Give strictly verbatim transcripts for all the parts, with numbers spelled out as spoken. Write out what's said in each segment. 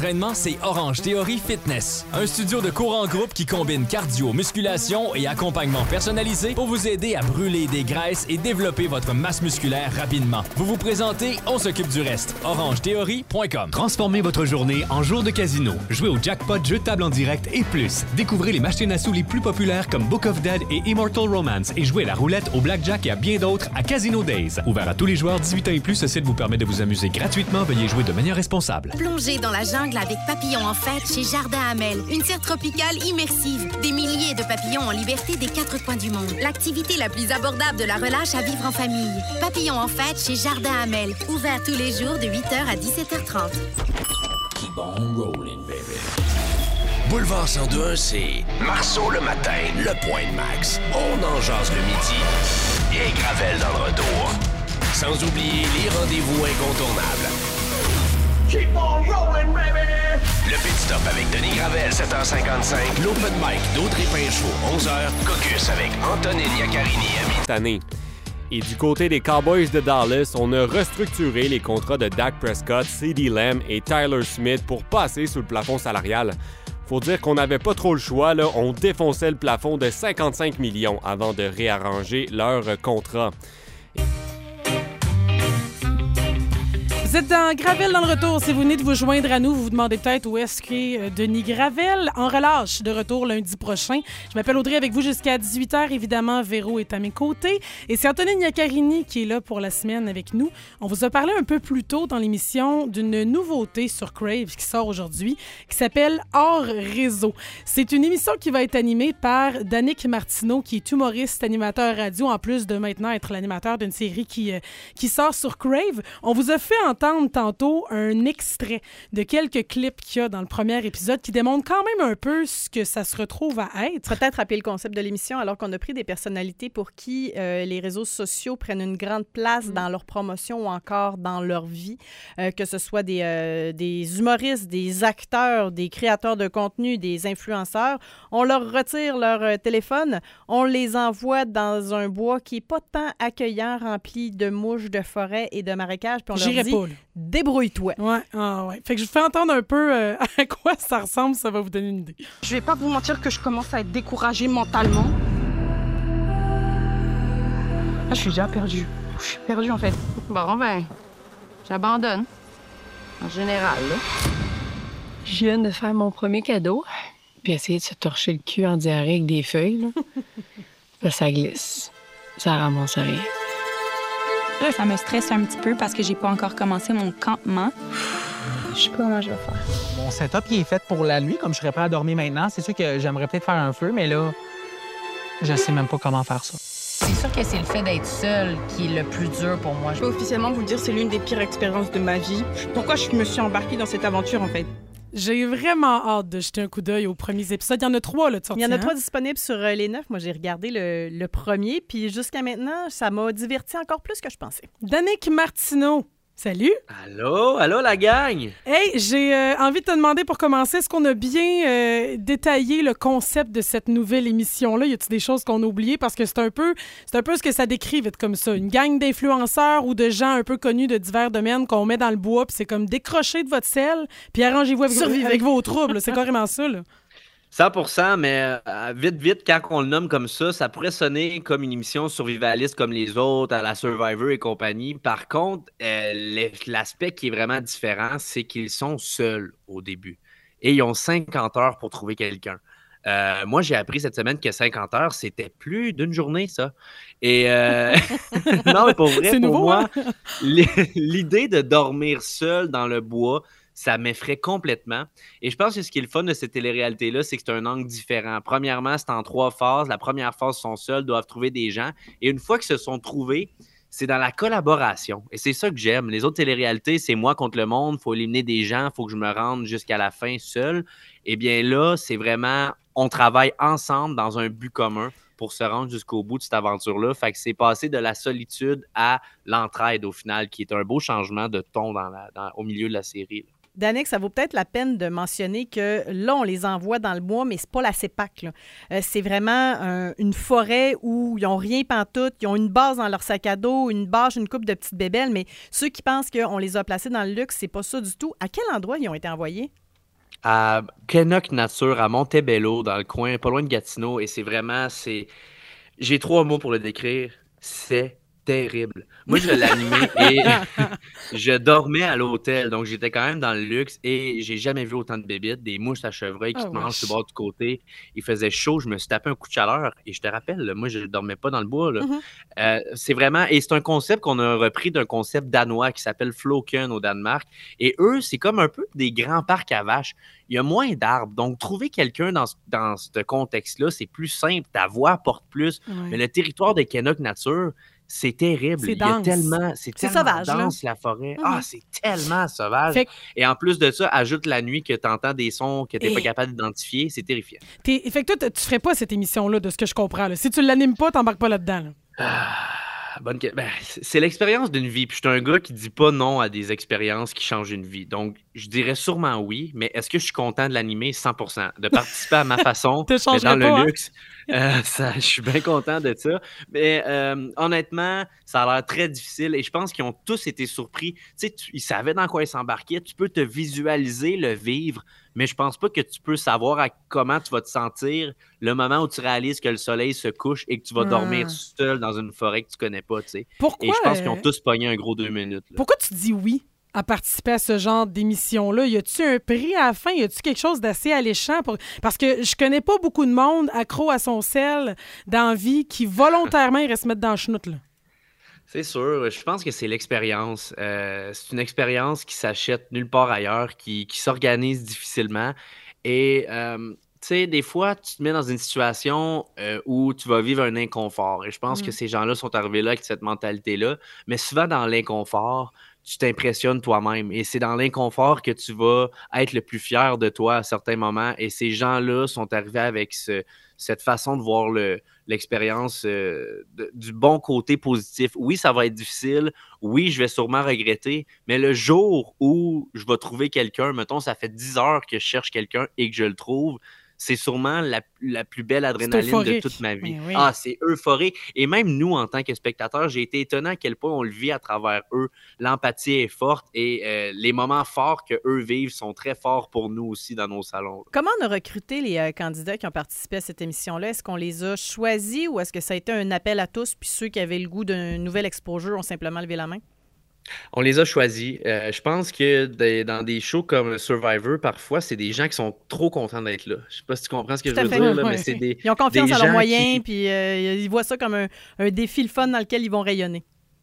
d'entraînement, c'est Orange Theory Fitness. Un studio de cours en groupe qui combine cardio, musculation et accompagnement personnalisé pour vous aider à brûler des graisses et développer votre masse musculaire rapidement. Vous vous présentez, on s'occupe du reste. orange theory point com. Transformez votre journée en jour de casino. Jouez au jackpot, jeux de table en direct et plus. Découvrez les machines à sous les plus populaires comme Book of Dead et Immortal Romance et jouez à la roulette, au blackjack et à bien d'autres à Casino Days. Ouvert à tous les joueurs dix-huit ans et plus, ce site vous permet de vous amuser gratuitement. Veuillez jouer de manière responsable. Plongez dans la jungle avec Papillon en fête chez Jardin Hamel. Une serre tropicale immersive. Des milliers de papillons en liberté des quatre coins du monde. L'activité la plus abordable de la relâche à vivre en famille. Papillon en fête chez Jardin Hamel. Ouvert tous les jours de huit heures à dix-sept heures trente. Keep on rolling, baby. Boulevard cent deux un, c'est Marceau le matin, le point de Max. On en jase le midi. Et Gravel dans le retour. Sans oublier les rendez-vous incontournables. Keep on rolling, baby! Le Pit Stop avec Denis Gravel, sept heures cinquante-cinq. L'Open Mic d'Audrey Pinchot, onze heures. Caucus avec Antonine Iaccarini à cette année. Et du côté des Cowboys de Dallas, on a restructuré les contrats de Dak Prescott, CeeDee Lamb et Tyler Smith pour passer sous le plafond salarial. Faut dire qu'on n'avait pas trop le choix, là. On défonçait le plafond de cinquante-cinq millions avant de réarranger leur contrat. Vous êtes dans Gravel dans le retour. Si vous venez de vous joindre à nous, vous vous demandez peut-être où est-ce qu'est euh, Denis Gravel. En relâche, de retour lundi prochain. Je m'appelle Audrey avec vous jusqu'à dix-huit heures. Évidemment, Véro est à mes côtés. Et c'est Antonine Iaccarini qui est là pour la semaine avec nous. On vous a parlé un peu plus tôt dans l'émission d'une nouveauté sur Crave qui sort aujourd'hui, qui s'appelle Hors Réseau. C'est une émission qui va être animée par Danick Martineau, qui est humoriste, animateur radio, en plus de maintenant être l'animateur d'une série qui, euh, qui sort sur Crave. On vous a fait entendre tantôt un extrait de quelques clips qu'il y a dans le premier épisode qui démontrent quand même un peu ce que ça se retrouve à être. Peut-être rappeler le concept de l'émission alors qu'on a pris des personnalités pour qui euh, les réseaux sociaux prennent une grande place mmh. dans leur promotion ou encore dans leur vie, euh, que ce soit des, euh, des humoristes, des acteurs, des créateurs de contenu, des influenceurs. On leur retire leur euh, téléphone, on les envoie dans un bois qui n'est pas tant accueillant, rempli de mouches, de forêts et de marécages, puis on J'irai leur dit... pas, débrouille-toi. Ouais, ah ouais. Fait que je vous fais entendre un peu euh, à quoi ça ressemble, ça va vous donner une idée. Je vais pas vous mentir que je commence à être découragée mentalement. Là, je suis déjà perdue. Je suis perdue, en fait. Bon, ben, j'abandonne. En général, là. Je viens de faire mon premier cadeau, puis essayer de se torcher le cul en diarrhée avec des feuilles, là. Là, ça glisse. Ça ramasse rien. Là, ça me stresse un petit peu parce que j'ai pas encore commencé mon campement. Je sais pas comment je vais faire. Mon setup, il est fait pour la nuit, comme je serais prêt à dormir maintenant. C'est sûr que j'aimerais peut-être faire un feu, mais là, je sais même pas comment faire ça. C'est sûr que c'est le fait d'être seule qui est le plus dur pour moi. Je peux officiellement vous dire que c'est l'une des pires expériences de ma vie. Pourquoi je me suis embarquée dans cette aventure, en fait? J'ai vraiment hâte de jeter un coup d'œil aux premiers épisodes. Il y en a trois là, de sortie. Il y en a hein? trois disponibles sur euh, les neuf. Moi, j'ai regardé le, le premier, puis jusqu'à maintenant, ça m'a diverti encore plus que je pensais. Danick Martineau, salut! Allô? Allô, la gang? Hey, j'ai euh, envie de te demander pour commencer, est-ce qu'on a bien euh, détaillé le concept de cette nouvelle émission-là? Y a-t-il des choses qu'on a oubliées? Parce que c'est un peu c'est un peu ce que ça décrit vite comme ça. Une gang d'influenceurs ou de gens un peu connus de divers domaines qu'on met dans le bois, puis c'est comme décrocher de votre sel, puis arrangez-vous avec, avec vos troubles. C'est carrément ça, là. cent pour cent, mais euh, vite, vite, quand on le nomme comme ça, ça pourrait sonner comme une émission survivaliste comme les autres, à la Survivor et compagnie. Par contre, euh, l'aspect qui est vraiment différent, c'est qu'ils sont seuls au début. Et ils ont cinquante heures pour trouver quelqu'un. Euh, moi, j'ai appris cette semaine que cinquante heures, c'était plus d'une journée, ça. Et euh... non, mais pour vrai, pour nouveau, moi, hein? L'idée de dormir seul dans le bois, ça m'effraie complètement. Et je pense que ce qui est le fun de cette télé-réalité-là, c'est que c'est un angle différent. Premièrement, c'est en trois phases. La première phase, ils sont seuls, doivent trouver des gens. Et une fois qu'ils se sont trouvés, c'est dans la collaboration. Et c'est ça que j'aime. Les autres télé-réalités, c'est moi contre le monde. Il faut éliminer des gens. Il faut que je me rende jusqu'à la fin seul. Eh bien là, c'est vraiment... On travaille ensemble dans un but commun pour se rendre jusqu'au bout de cette aventure-là. Fait que c'est passé de la solitude à l'entraide au final, qui est un beau changement de ton dans la, dans, au milieu de la série, là. Danick, ça vaut peut-être la peine de mentionner que là, on les envoie dans le bois, mais c'est pas la CEPAC, là. Euh, c'est vraiment euh, une forêt où ils n'ont rien pantoute, ils ont une base dans leur sac à dos, une bâche, une coupe de petites bébelles, mais ceux qui pensent qu'on les a placés dans le luxe, c'est pas ça du tout. À quel endroit ils ont été envoyés? À Canuck Nature, à Montebello, dans le coin, pas loin de Gatineau. Et c'est vraiment, c'est... J'ai trois mots pour le décrire. C'est terrible. Moi, je l'animais et je dormais à l'hôtel. Donc, j'étais quand même dans le luxe et j'ai jamais vu autant de bébites, des mouches à chevreuil qui Ah, te mangent wesh. sur le bord du côté. Il faisait chaud, je me suis tapé un coup de chaleur et je te rappelle, là, moi, je dormais pas dans le bois. Là. Mhm. Euh, c'est vraiment, et c'est un concept qu'on a repris d'un concept danois qui s'appelle Floken au Danemark. Et eux, c'est comme un peu des grands parcs à vaches. Il y a moins d'arbres. Donc, trouver quelqu'un dans, ce- dans ce contexte-là, c'est plus simple. Ta voix porte plus. Ouais. Mais le territoire de Canuck Nature, c'est terrible. C'est Il y a dense. tellement, c'est C'est tellement sauvage, là. dense, la forêt. Mhm. Ah, c'est tellement sauvage. Fait que Et en plus de ça, ajoute la nuit que tu entends des sons que tu n'es pas Et- capable d'identifier. C'est terrifiant. t'es- fait que toi, t- tu ferais pas cette émission-là, de ce que je comprends. là. Si tu l'animes pas, t'embarques pas là-dedans. là. Ah, bonne que- ben, c'est c'est l'expérience d'une vie. Puis je suis un gars qui dit pas non à des expériences qui changent une vie. Donc, je dirais sûrement oui, mais est-ce que je suis content de l'animer? cent pour cent. De participer à ma façon, Te mais changerais dans le pas, hein? luxe. euh, ça, je suis bien content de ça. Mais euh, honnêtement, ça a l'air très difficile et je pense qu'ils ont tous été surpris. Tu sais, tu- ils savaient dans quoi ils s'embarquaient. Tu peux te visualiser le vivre, mais je pense pas que tu peux savoir à comment tu vas te sentir le moment où tu réalises que le soleil se couche et que tu vas Ah. dormir seul dans une forêt que tu connais pas, tu sais. Pourquoi, Et je pense qu'ils ont euh, tous pogné un gros deux minutes. là. Pourquoi tu dis oui à participer à ce genre d'émission-là? Y a-tu un prix à la fin? Y a-tu quelque chose d'assez alléchant? Pour... Parce que je connais pas beaucoup de monde accro à son sel dans la vie qui volontairement irait se mettre dans le chenoute, là. C'est sûr, je pense que c'est l'expérience. Euh, c'est une expérience qui s'achète nulle part ailleurs, qui, qui s'organise difficilement. Et euh, tu sais, des fois, tu te mets dans une situation euh, où tu vas vivre un inconfort. Et je pense Mm. que ces gens-là sont arrivés là avec cette mentalité-là. Mais souvent, dans l'inconfort, tu t'impressionnes toi-même. Et c'est dans l'inconfort que tu vas être le plus fier de toi à certains moments. Et ces gens-là sont arrivés avec ce- cette façon de voir le, l'expérience euh, de- du bon côté positif. Oui, ça va être difficile. Oui, je vais sûrement regretter. Mais le jour où je vais trouver quelqu'un, mettons, ça fait dix heures que je cherche quelqu'un et que je le trouve, c'est sûrement la, la plus belle adrénaline de euphorique. toute ma vie. Oui, oui. Ah, c'est euphorique. Et même nous, en tant que spectateurs, j'ai été étonné à quel point on le vit à travers eux. L'empathie est forte et euh, les moments forts que eux vivent sont très forts pour nous aussi dans nos salons. Comment on a recruté les euh, candidats qui ont participé à cette émission-là? Est-ce qu'on les a choisis ou est-ce que ça a été un appel à tous, puis ceux qui avaient le goût d'un nouvel exposure ont simplement levé la main? On les a choisis. Euh, je pense que des- dans des shows comme Survivor, parfois, c'est des gens qui sont trop contents d'être là. Je sais pas si tu comprends ce que Tout je à veux fait. dire, là, Ouais. mais c'est des. Ils ont confiance des en leurs gens moyens, qui- puis euh, ils voient ça comme un, un défi le fun dans lequel ils vont rayonner.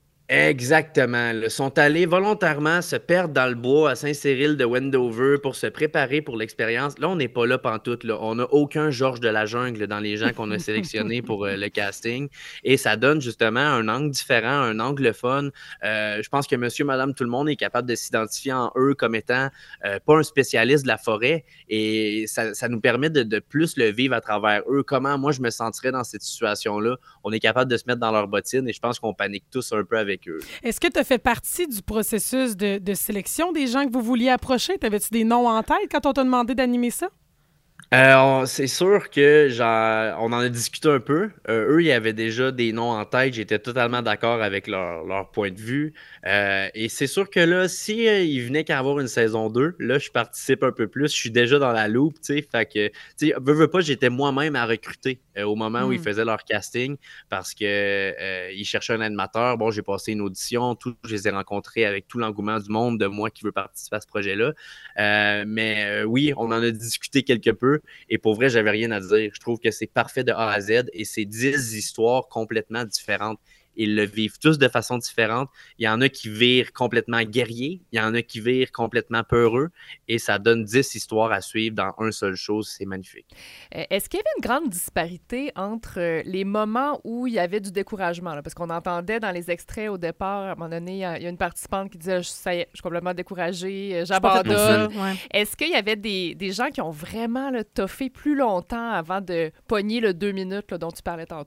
Exactement. Ils sont allés volontairement se perdre dans le bois à Saint-Cyril de Wendover pour se préparer pour l'expérience. Là, on n'est pas là pantoute. Là. On n'a aucun Georges de la jungle dans les gens qu'on a sélectionnés pour euh, le casting. Et ça donne justement un angle différent, un angle fun. Euh, je pense que monsieur, madame, tout le monde est capable de s'identifier en eux comme étant euh, pas un spécialiste de la forêt. Et ça, ça nous permet de, de plus le vivre à travers eux. Comment moi, je me sentirais dans cette situation-là. On est capable de se mettre dans leurs bottines et je pense qu'on panique tous un peu avec eux. Est-ce que tu as fait partie du processus de, de sélection des gens que vous vouliez approcher? T'avais-tu des noms en tête quand on t'a demandé d'animer ça? Euh, on- c'est sûr que genre, on en a discuté un peu. Euh, eux, il y avait déjà des noms en tête. J'étais totalement d'accord avec leur, leur point de vue. Euh, et c'est sûr que là, si euh, il venait qu'à avoir une saison deux, là, je participe un peu plus. Je suis déjà dans la loupe, tu sais. Fait que, tu sais, veux, veux pas, j'étais moi-même à recruter euh, au moment où Mm. ils faisaient leur casting parce que euh, ils cherchaient un animateur. Bon, j'ai passé une audition, tout, je les ai rencontrés avec tout l'engouement du monde de moi qui veut participer à ce projet-là. Euh, mais euh, oui, on en a discuté quelque peu. Et pour vrai, j'avais rien à dire. Je trouve que c'est parfait de A à Z et c'est dix histoires complètement différentes. Ils le vivent tous de façon différente. Il y en a qui virent complètement guerriers, il y en a qui virent complètement peureux et ça donne dix histoires à suivre dans un seul show. C'est magnifique. Euh, Est-ce qu'il y avait une grande disparité entre euh, les moments où il y avait du découragement? Là? Parce qu'on entendait dans les extraits au départ, à un moment donné, il y a il y a une participante qui disait « Ça y est, je suis complètement découragée, euh, j'abandonne. » Ouais. Est-ce qu'il y avait des, des gens qui ont vraiment là, toffé plus longtemps avant de pogner le deux minutes là, dont tu parlais tantôt?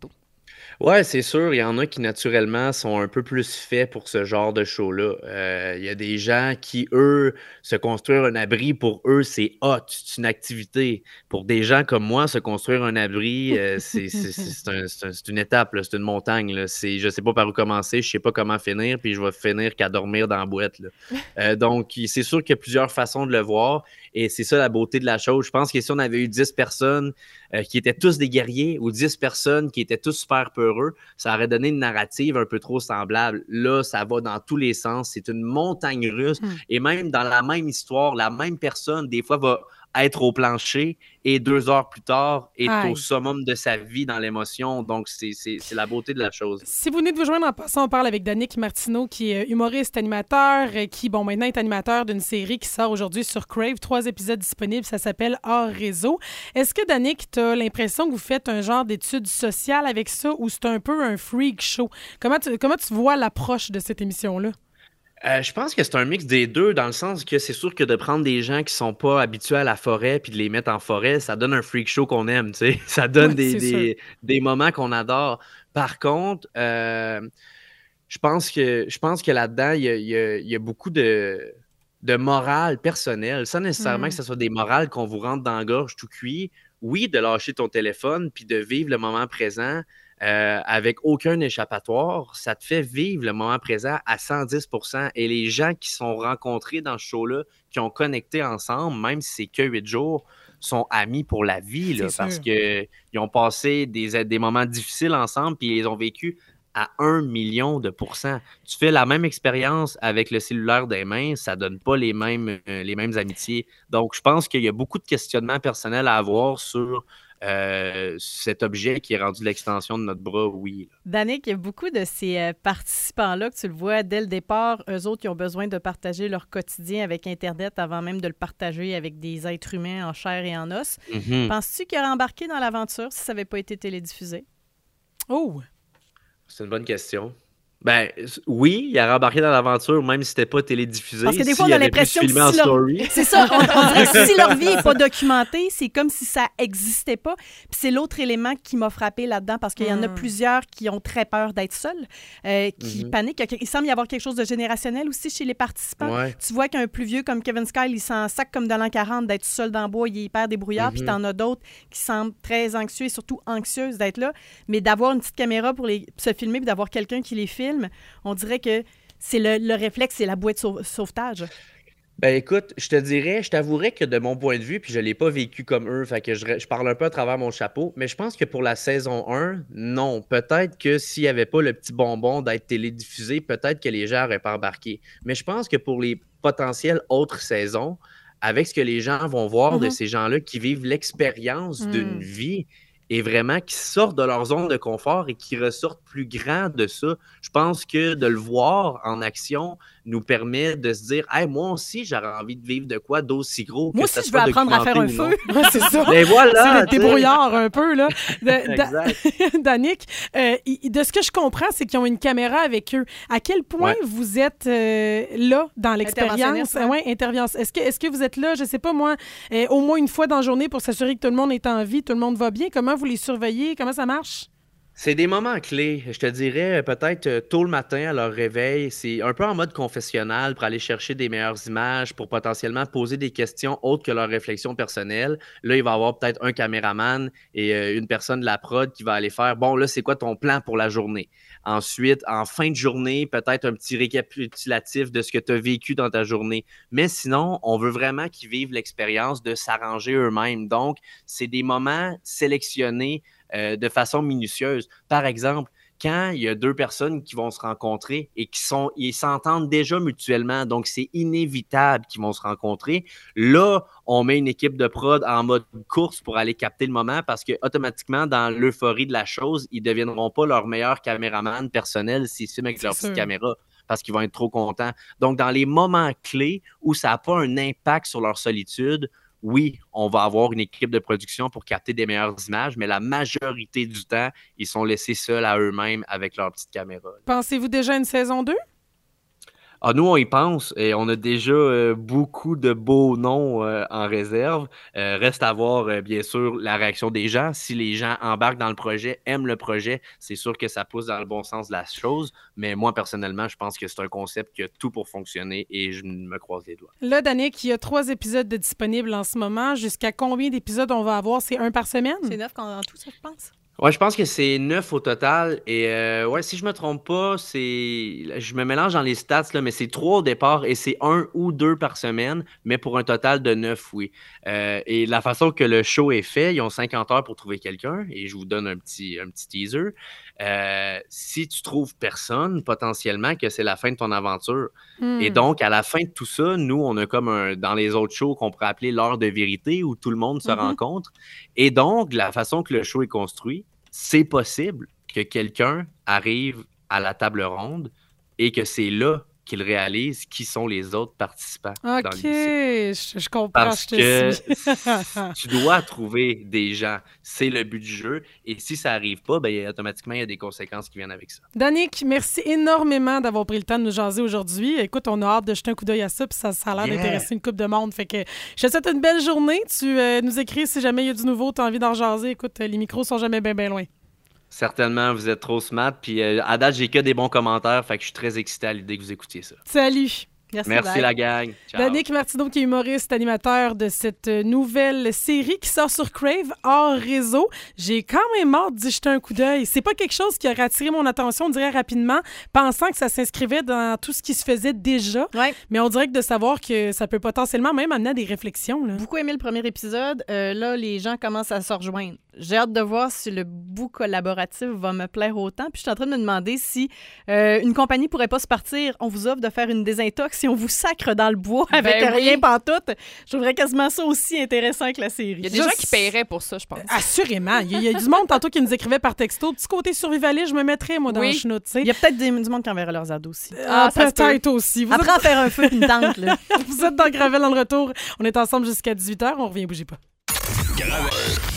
Ouais, c'est sûr, il y en a qui naturellement sont un peu plus faits pour ce genre de show-là. Euh, Il y a des gens qui, eux, se construire un abri, pour eux, c'est hot, c'est une activité. Pour des gens comme moi, se construire un abri, euh, c'est c'est- c'est- c'est un- c'est un- c'est une étape, là, c'est une montagne. Là. C'est, je sais pas par où commencer, je sais pas comment finir, puis je vais finir qu'à dormir dans la boîte. Là. Euh, donc, c'est sûr qu'il y a plusieurs façons de le voir, et c'est ça la beauté de la chose. Je pense que si on avait eu dix personnes euh, qui étaient tous des guerriers ou dix personnes qui étaient tous super peureux, ça aurait donné une narrative un peu trop semblable. Là, ça va dans tous les sens. C'est une montagne russe. Hmm. Et même dans la même histoire, la même personne, des fois, va être au plancher et deux heures plus tard, est Aïe. au summum de sa vie dans l'émotion. Donc, c'est, c'est, c'est la beauté de la chose. Si vous venez de vous joindre en passant, on parle avec Danick Martineau, qui est humoriste, animateur, euh, qui, bon, maintenant est animateur d'une série qui sort aujourd'hui sur Crave. Trois épisodes disponibles, ça s'appelle Hors Réseau. Est-ce que, Danick, tu as l'impression que vous faites un genre d'étude sociale avec ça ou c'est un peu un freak show? Comment tu, comment tu vois l'approche de cette émission-là? Euh, je pense que c'est un mix des deux, dans le sens que c'est sûr que de prendre des gens qui sont pas habitués à la forêt puis de les mettre en forêt, ça donne un freak show qu'on aime, tu sais. Ça donne Ouais, des, c'est des, des moments qu'on adore. Par contre, euh, je pense que je pense que là-dedans, il y a, il y a- il y a beaucoup de, de morale personnelle, sans nécessairement Mm. que ce soit des morales qu'on vous rentre dans la gorge tout cuit. Oui, de lâcher ton téléphone puis de vivre le moment présent. Euh, avec aucun échappatoire, ça te fait vivre le moment présent à cent dix pour cent. Et les gens qui sont rencontrés dans ce show-là, qui ont connecté ensemble, même si c'est que huit jours, sont amis pour la vie, là, C'est parce sûr. qu'ils ont passé des, des moments difficiles ensemble, puis ils les ont vécus à un million de pourcents. Tu fais la même expérience avec le cellulaire des mains, ça donne pas les mêmes, euh, les mêmes amitiés. Donc, je pense qu'il y a beaucoup de questionnements personnels à avoir sur euh, cet objet qui est rendu l'extension de notre bras, oui. Danick, il y a beaucoup de ces euh, participants-là que tu le vois dès le départ, eux autres qui ont besoin de partager leur quotidien avec Internet avant même de le partager avec des êtres humains en chair et en os. Mhm. Penses-tu qu'il aurait embarqué dans l'aventure si ça n'avait pas été télédiffusé? Oh! C'est une bonne question. Ben, oui, il a rembarqué dans l'aventure, même si c'était pas télédiffusé. Parce que des fois, S'il on a avait l'impression pu que filmer en si leur... story. C'est ça, on, on dirait que si leur vie n'est pas documentée, c'est comme si ça existait pas. Puis c'est l'autre élément qui m'a frappé là-dedans, parce qu'il y en a Mm. plusieurs qui ont très peur d'être seuls, euh, qui Mhm. paniquent. Il semble y avoir quelque chose de générationnel aussi chez les participants. Ouais. Tu vois qu'un plus vieux comme Kevin Skyle, il s'en sac comme dans l'an quarante d'être seul dans le bois, il est hyper débrouillard. Puis Mhm. t'en as d'autres qui semblent très anxieux et surtout anxieuses d'être là. Mais d'avoir une petite caméra pour les, se filmer puis d'avoir quelqu'un qui les filme, on dirait que c'est le, le réflexe, c'est la bouée de sau- sauvetage. Ben écoute, je te dirais, je t'avouerais que de mon point de vue, puis je l'ai pas vécu comme eux, fait que je, je parle un peu à travers mon chapeau, mais je pense que pour la saison un, non. Peut-être que s'il n'y avait pas le petit bonbon d'être télédiffusé, peut-être que les gens n'auraient pas embarqué. Mais je pense que pour les potentielles autres saisons, avec ce que les gens vont voir de Mhm. ces gens-là qui vivent l'expérience Mm. d'une vie et vraiment qui sortent de leur zone de confort et qui ressortent plus grands de ça, je pense que de le voir en action nous permet de se dire « Hey, moi aussi, j'aurais envie de vivre de quoi d'aussi gros que Moi ça aussi, je soit veux apprendre à faire un documenté feu. ou non. Ouais, c'est ça. Ben voilà, C'est le tu sais. débrouillard un peu, là. De- da- Exact. Danick, euh, il- de ce que je comprends, c'est qu'ils ont une caméra avec eux. À quel point Ouais. vous êtes euh, là dans l'expérience? Interventionniste, Euh, ouais, intervention. Est-ce que, est-ce que vous êtes là, je sais pas moi, euh, au moins une fois dans la journée pour s'assurer que tout le monde est en vie, tout le monde va bien? Comment vous les surveillez? Comment ça marche? C'est des moments clés. Je te dirais, euh, peut-être euh, tôt le matin à leur réveil, c'est un peu en mode confessionnal pour aller chercher des meilleures images, pour potentiellement poser des questions autres que leurs réflexions personnelles. Là, il va y avoir peut-être un caméraman et euh, une personne de la prod qui va aller faire « Bon, là, c'est quoi ton plan pour la journée? » Ensuite, en fin de journée, peut-être un petit récapitulatif de ce que tu as vécu dans ta journée. Mais sinon, on veut vraiment qu'ils vivent l'expérience de s'arranger eux-mêmes. Donc, c'est des moments sélectionnés euh, de façon minutieuse. Par exemple, quand il y a deux personnes qui vont se rencontrer et qui sont, ils s'entendent déjà mutuellement, donc c'est inévitable qu'ils vont se rencontrer. Là, on met une équipe de prod en mode course pour aller capter le moment parce que automatiquement, dans l'euphorie de la chose, ils ne deviendront pas leur meilleur caméraman personnel s'ils filment avec C'est leur sûr. petite caméra parce qu'ils vont être trop contents. Donc, dans les moments clés où ça n'a pas un impact sur leur solitude, oui, on va avoir une équipe de production pour capter des meilleures images, mais la majorité du temps, ils sont laissés seuls à eux-mêmes avec leur petite caméra. Pensez-vous déjà à une saison deux? Ah, nous, on y pense et on a déjà euh, beaucoup de beaux noms euh, en réserve. Euh, reste à voir, euh, bien sûr, la réaction des gens. Si les gens embarquent dans le projet, aiment le projet, c'est sûr que ça pousse dans le bon sens de la chose. Mais moi, personnellement, je pense que c'est un concept qui a tout pour fonctionner et je me croise les doigts. Là, Danick, il y a trois épisodes de disponibles en ce moment. Jusqu'à combien d'épisodes on va avoir? C'est un par semaine? C'est neuf en tout, ça, je pense. Ouais, je pense que c'est neuf au total. Et euh, ouais, si je me trompe pas, c'est. Je me mélange dans les stats, là, mais c'est trois au départ et c'est un ou deux par semaine, mais pour un total de neuf, oui. Euh, et la façon que le show est fait, ils ont cinquante heures pour trouver quelqu'un, et je vous donne un petit, un petit teaser. Euh, si tu trouves personne, potentiellement, que c'est la fin de ton aventure. Mm. Et donc, à la fin de tout ça, nous, on a comme un, dans les autres shows qu'on pourrait appeler l'heure de vérité, où tout le monde se mm-hmm. rencontre. Et donc, la façon que le show est construit, c'est possible que quelqu'un arrive à la table ronde et que c'est là qu'il réalise qui sont les autres participants okay, dans le lycée. Je, je comprends. Parce je que tu dois trouver des gens. C'est le but du jeu. Et si ça n'arrive pas, ben, automatiquement, il y a des conséquences qui viennent avec ça. Danick, merci énormément d'avoir pris le temps de nous jaser aujourd'hui. Écoute, on a hâte de jeter un coup d'œil à ça, puis ça, ça a l'air yeah. d'intéresser une couple de monde. Fait que je te souhaite une belle journée. Tu euh, nous écris si jamais il y a du nouveau, tu as envie d'en jaser. Écoute, les micros sont jamais bien, bien loin. Certainement, vous êtes trop smart. Puis euh, à date, j'ai que des bons commentaires. Fait que je suis très excité à l'idée que vous écoutiez ça. Salut! Merci, Merci la gang. Ciao. Danick Martineau, qui est humoriste, animateur de cette nouvelle série qui sort sur Crave, hors réseau. J'ai quand même hâte d'y jeter un coup d'œil. C'est pas quelque chose qui a attiré mon attention, on dirait rapidement, pensant que ça s'inscrivait dans tout ce qui se faisait déjà. Ouais. Mais on dirait que de savoir que ça peut potentiellement même amener à des réflexions. Là. Beaucoup aimé le premier épisode. Euh, là, les gens commencent à se rejoindre. J'ai hâte de voir si le bout collaboratif va me plaire autant. Puis je suis en train de me demander si euh, une compagnie pourrait pas se partir. On vous offre de faire une désintox si on vous sacre dans le bois avec ben oui. rien pantoute. Je trouverais quasiment ça aussi intéressant que la série. Il y a des Juste... gens qui paieraient pour ça, je pense. Assurément. Il y, a, il y a du monde tantôt qui nous écrivait par texto. Petit côté survivaliste, je me mettrais, moi, dans oui. le chenoute. Il y a peut-être des, du monde qui enverrait leurs ados aussi. Ah, ah peut-être aussi. Vous Après, êtes... faire un feu une tente. Là. Vous êtes dans Gravel dans le retour. On est ensemble jusqu'à dix-huit heures. On revient, bougez pas. Gravel.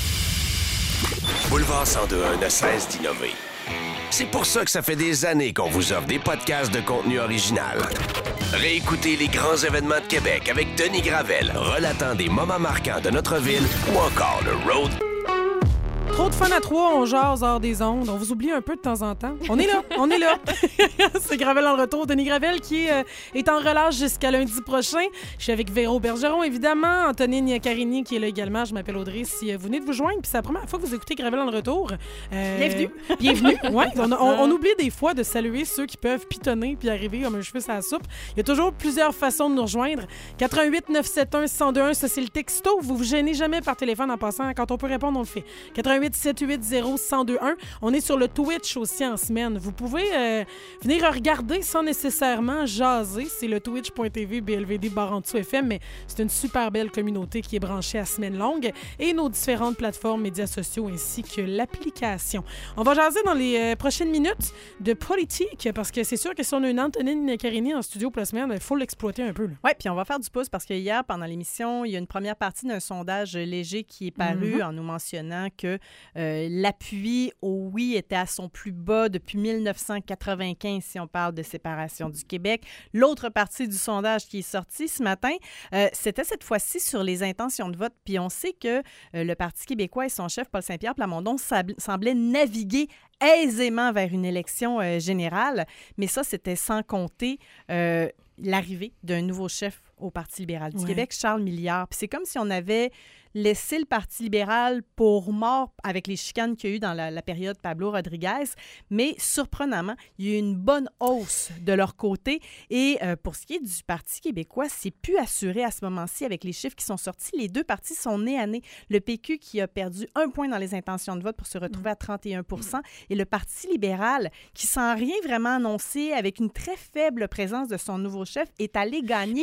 Boulevard cent deux un ne cesse d'innover. C'est pour ça que ça fait des années qu'on vous offre des podcasts de contenu original. Réécoutez les grands événements de Québec avec Denis Gravel, relatant des moments marquants de notre ville ou encore le road. Trop de fun à trois, on jase hors des ondes. On vous oublie un peu de temps en temps. On est là, on est là. C'est Gravel en retour. Denis Gravel qui est, euh, est en relâche jusqu'à lundi prochain. Je suis avec Véro Bergeron, évidemment. Antonine Carini qui est là également. Je m'appelle Audrey. Si vous venez de vous joindre, puis c'est la première fois que vous écoutez Gravel en retour. Euh, bienvenue. Bienvenue. Ouais, on, on, on oublie des fois de saluer ceux qui peuvent pitonner puis arriver comme un cheveu sur la soupe. Il y a toujours plusieurs façons de nous rejoindre. quatre un huit neuf sept un un zéro deux un, ça c'est le texto. Vous vous gênez jamais par téléphone en passant. Quand on peut répondre, on le fait. quatre un huit sept huit zéro un zéro deux un. On est sur le Twitch aussi en semaine. Vous pouvez euh, venir regarder sans nécessairement jaser. C'est le twitch point t v B L V D barre en dessous F M, mais c'est une super belle communauté qui est branchée à semaine longue et nos différentes plateformes médias sociaux ainsi que l'application. On va jaser dans les euh, prochaines minutes de politique parce que c'est sûr que si on a une Antonine Carini en studio pour la semaine, il faut l'exploiter un peu. Oui, puis on va faire du pouce parce que hier, pendant l'émission, il y a une première partie d'un sondage léger qui est paru mm-hmm. en nous mentionnant que euh, l'appui au oui était à son plus bas depuis mille neuf cent quatre-vingt-quinze si on parle de séparation du Québec. L'autre partie du sondage qui est sortie ce matin, euh, c'était cette fois-ci sur les intentions de vote. Puis on sait que euh, le Parti québécois et son chef, Paul Saint-Pierre Plamondon, sab- semblaient naviguer aisément vers une élection euh, générale. Mais ça, c'était sans compter euh, l'arrivée d'un nouveau chef au Parti libéral du ouais. Québec, Charles Milliard. Puis c'est comme si on avait laissé le Parti libéral pour mort avec les chicanes qu'il y a eu dans la, la période Pablo Rodriguez. Mais surprenamment, il y a eu une bonne hausse de leur côté. Et euh, pour ce qui est du Parti québécois, c'est plus assuré à ce moment-ci avec les chiffres qui sont sortis. Les deux partis sont nez à nez. Le P Q qui a perdu un point dans les intentions de vote pour se retrouver à trente et un pour cent et le Parti libéral qui, sans rien vraiment annoncer, avec une très faible présence de son nouveau chef, est allé gagner Mais... quatre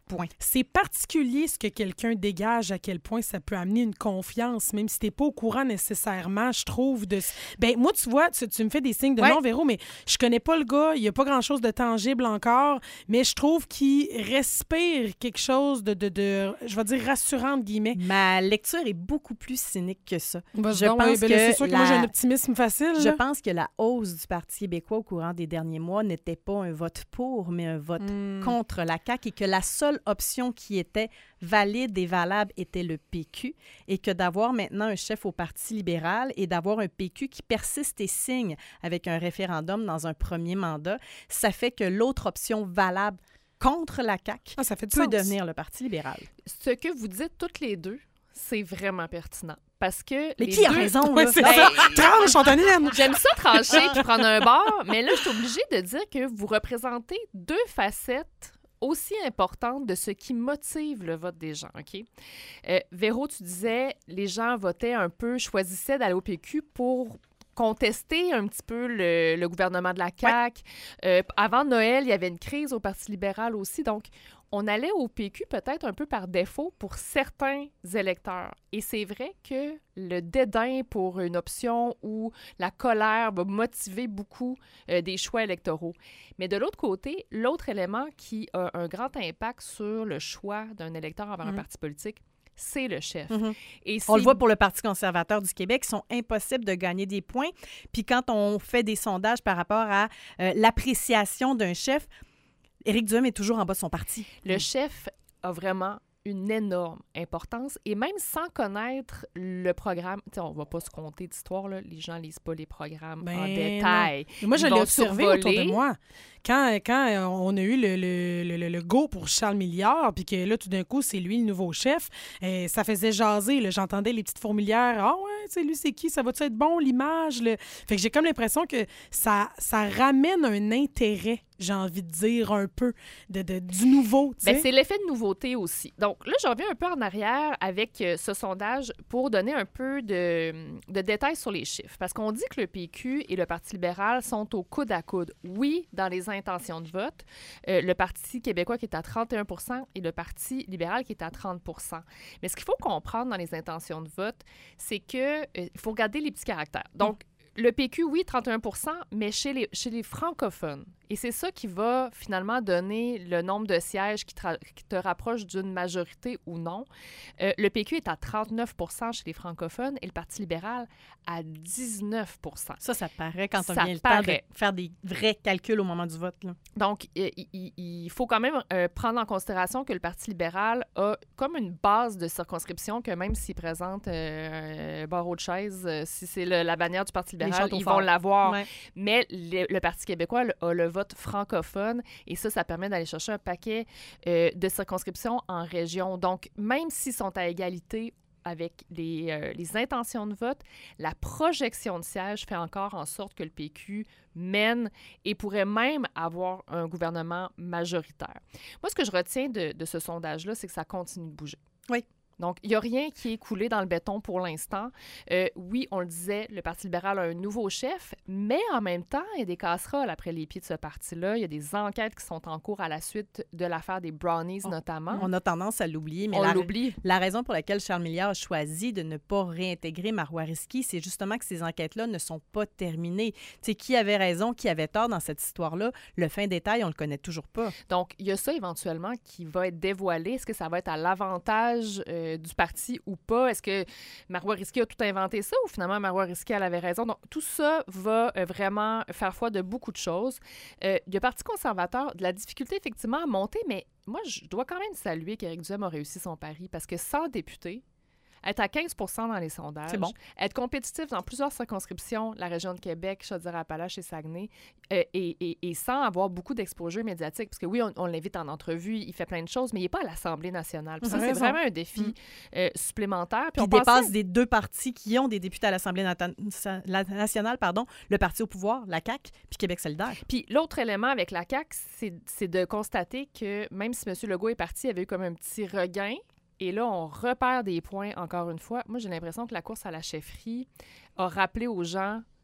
point. C'est particulier ce que quelqu'un dégage, à quel point ça peut amener une confiance, même si t'es pas au courant nécessairement, je trouve. De... Ben moi, tu vois, tu, tu me fais des signes de ouais. non, Véro, mais je connais pas le gars, il y a pas grand-chose de tangible encore, mais je trouve qu'il respire quelque chose de, de, de je vais dire, rassurant, entre guillemets. Ma lecture est beaucoup plus cynique que ça. Bah, je donc, pense oui, ben que là, c'est sûr que la... moi, j'ai un optimisme facile. Je là. pense que la hausse du Parti québécois au courant des derniers mois n'était pas un vote pour, mais un vote mm. contre la C A Q et que la seule option qui était valide et valable était le P Q et que d'avoir maintenant un chef au Parti libéral et d'avoir un P Q qui persiste et signe avec un référendum dans un premier mandat, ça fait que l'autre option valable contre la C A Q ah, ça fait peut sens. devenir le Parti libéral. Ce que vous dites toutes les deux, c'est vraiment pertinent. Parce que mais les qui a deux... raison? Ouais, là? c'est Ben, ça. Tranche, Antonine! J'aime ça trancher puis prendre un bord, mais là, je suis obligée de dire que vous représentez deux facettes aussi importante de ce qui motive le vote des gens, OK? Euh, Véro, tu disais, les gens votaient un peu, choisissaient d'aller au P Q pour contester un petit peu le, le gouvernement de la C A Q. Ouais. Euh, avant Noël, il y avait une crise au Parti libéral aussi, donc on allait au P Q peut-être un peu par défaut pour certains électeurs. Et c'est vrai que le dédain pour une option ou la colère va motiver beaucoup euh, des choix électoraux. Mais de l'autre côté, l'autre élément qui a un grand impact sur le choix d'un électeur envers mmh. un parti politique, c'est le chef. Mm-hmm. Et on le voit pour le Parti conservateur du Québec, ils sont impossibles de gagner des points. Puis quand on fait des sondages par rapport à euh, l'appréciation d'un chef, Éric Duhem est toujours en bas de son parti. Le mmh. chef a vraiment une énorme importance. Et même sans connaître le programme, on ne va pas se compter d'histoire, là, les gens ne lisent pas les programmes ben en détail. Moi, je Ils l'ai observé survoler. autour de moi. Quand, quand on a eu le, le, le, le go pour Charles Milliard, puis que là, tout d'un coup, c'est lui le nouveau chef, euh, ça faisait jaser. Là, j'entendais les petites fourmilières. « Ah ouais, c'est lui, c'est qui? Ça va-tu être bon, l'image? » Fait que j'ai comme l'impression que ça, ça ramène un intérêt, j'ai envie de dire, un peu, de, de, du nouveau. Ben, c'est l'effet de nouveauté aussi. Donc là, je reviens un peu en arrière avec euh, ce sondage pour donner un peu de, de détails sur les chiffres. Parce qu'on dit que le P Q et le Parti libéral sont au coude à coude. Oui, dans les intentions de vote, euh, le Parti québécois qui est à trente et un pour cent et le Parti libéral qui est à trente pour cent. Mais ce qu'il faut comprendre dans les intentions de vote, c'est qu'il euh, faut regarder les petits caractères. Donc, mmh. le P Q, oui, trente et un pour cent, mais chez les, chez les francophones. Et c'est ça qui va finalement donner le nombre de sièges qui, tra- qui te rapproche d'une majorité ou non. Euh, le P Q est à trente-neuf pour cent chez les francophones et le Parti libéral à dix-neuf pour cent. Ça, ça paraît quand on ça vient le paraît. temps de faire des vrais calculs au moment du vote. Là. Donc, il, il, il faut quand même euh, prendre en considération que le Parti libéral a comme une base de circonscription que même s'il présente euh, un barreau de chaise, euh, si c'est le, la bannière du Parti libéral, ils vont l'avoir. Ouais. Mais le, le Parti québécois le, a le vote francophone et ça, ça permet d'aller chercher un paquet euh, de circonscriptions en région. Donc, même s'ils sont à égalité avec les, euh, les intentions de vote, la projection de sièges fait encore en sorte que le P Q mène et pourrait même avoir un gouvernement majoritaire. Moi, ce que je retiens de, de ce sondage-là, c'est que ça continue de bouger. Oui. Donc, il n'y a rien qui est coulé dans le béton pour l'instant. Euh, oui, on le disait, le Parti libéral a un nouveau chef, mais en même temps, il y a des casseroles après les pieds de ce parti-là. Il y a des enquêtes qui sont en cours à la suite de l'affaire des Brownies, on, notamment. On a tendance à l'oublier, mais on la, l'oublie. la raison pour laquelle Charles Milliard a choisi de ne pas réintégrer Marois Risky, c'est justement que ces enquêtes-là ne sont pas terminées. Tu sais, qui avait raison, qui avait tort dans cette histoire-là? Le fin détail, on le connaît toujours pas. Donc, il y a ça éventuellement qui va être dévoilé. Est-ce que ça va être à l'avantage euh, du parti ou pas? Est-ce que Marois Risky a tout inventé ça ou finalement Marois Risky, elle avait raison? Donc, tout ça va euh, vraiment faire foi de beaucoup de choses. Euh, il y a le Parti conservateur, de la difficulté effectivement à monter, mais moi, je dois quand même saluer qu'Éric Duhem a réussi son pari parce que sans député, être à quinze pour cent dans les sondages, c'est bon. Être compétitif dans plusieurs circonscriptions, la région de Québec, Chaudière-Appalaches et Saguenay, euh, et, et, et sans avoir beaucoup d'exposure médiatique, parce que oui, on, on l'invite en entrevue, il fait plein de choses, mais il n'est pas à l'Assemblée nationale. Puis ça, c'est vraiment un défi mmh. euh, supplémentaire. Puis, Puis il dépasse pensait... des deux partis qui ont des députés à l'Assemblée nata- nationale, pardon, le parti au pouvoir, la C A Q, puis Québec solidaire. Puis l'autre élément avec la C A Q, c'est, c'est de constater que même si M. Legault est parti, il y avait eu comme un petit regain. Et là, on repère des points encore une fois. Moi, j'ai l'impression que la course à la chefferie a rappelé aux gens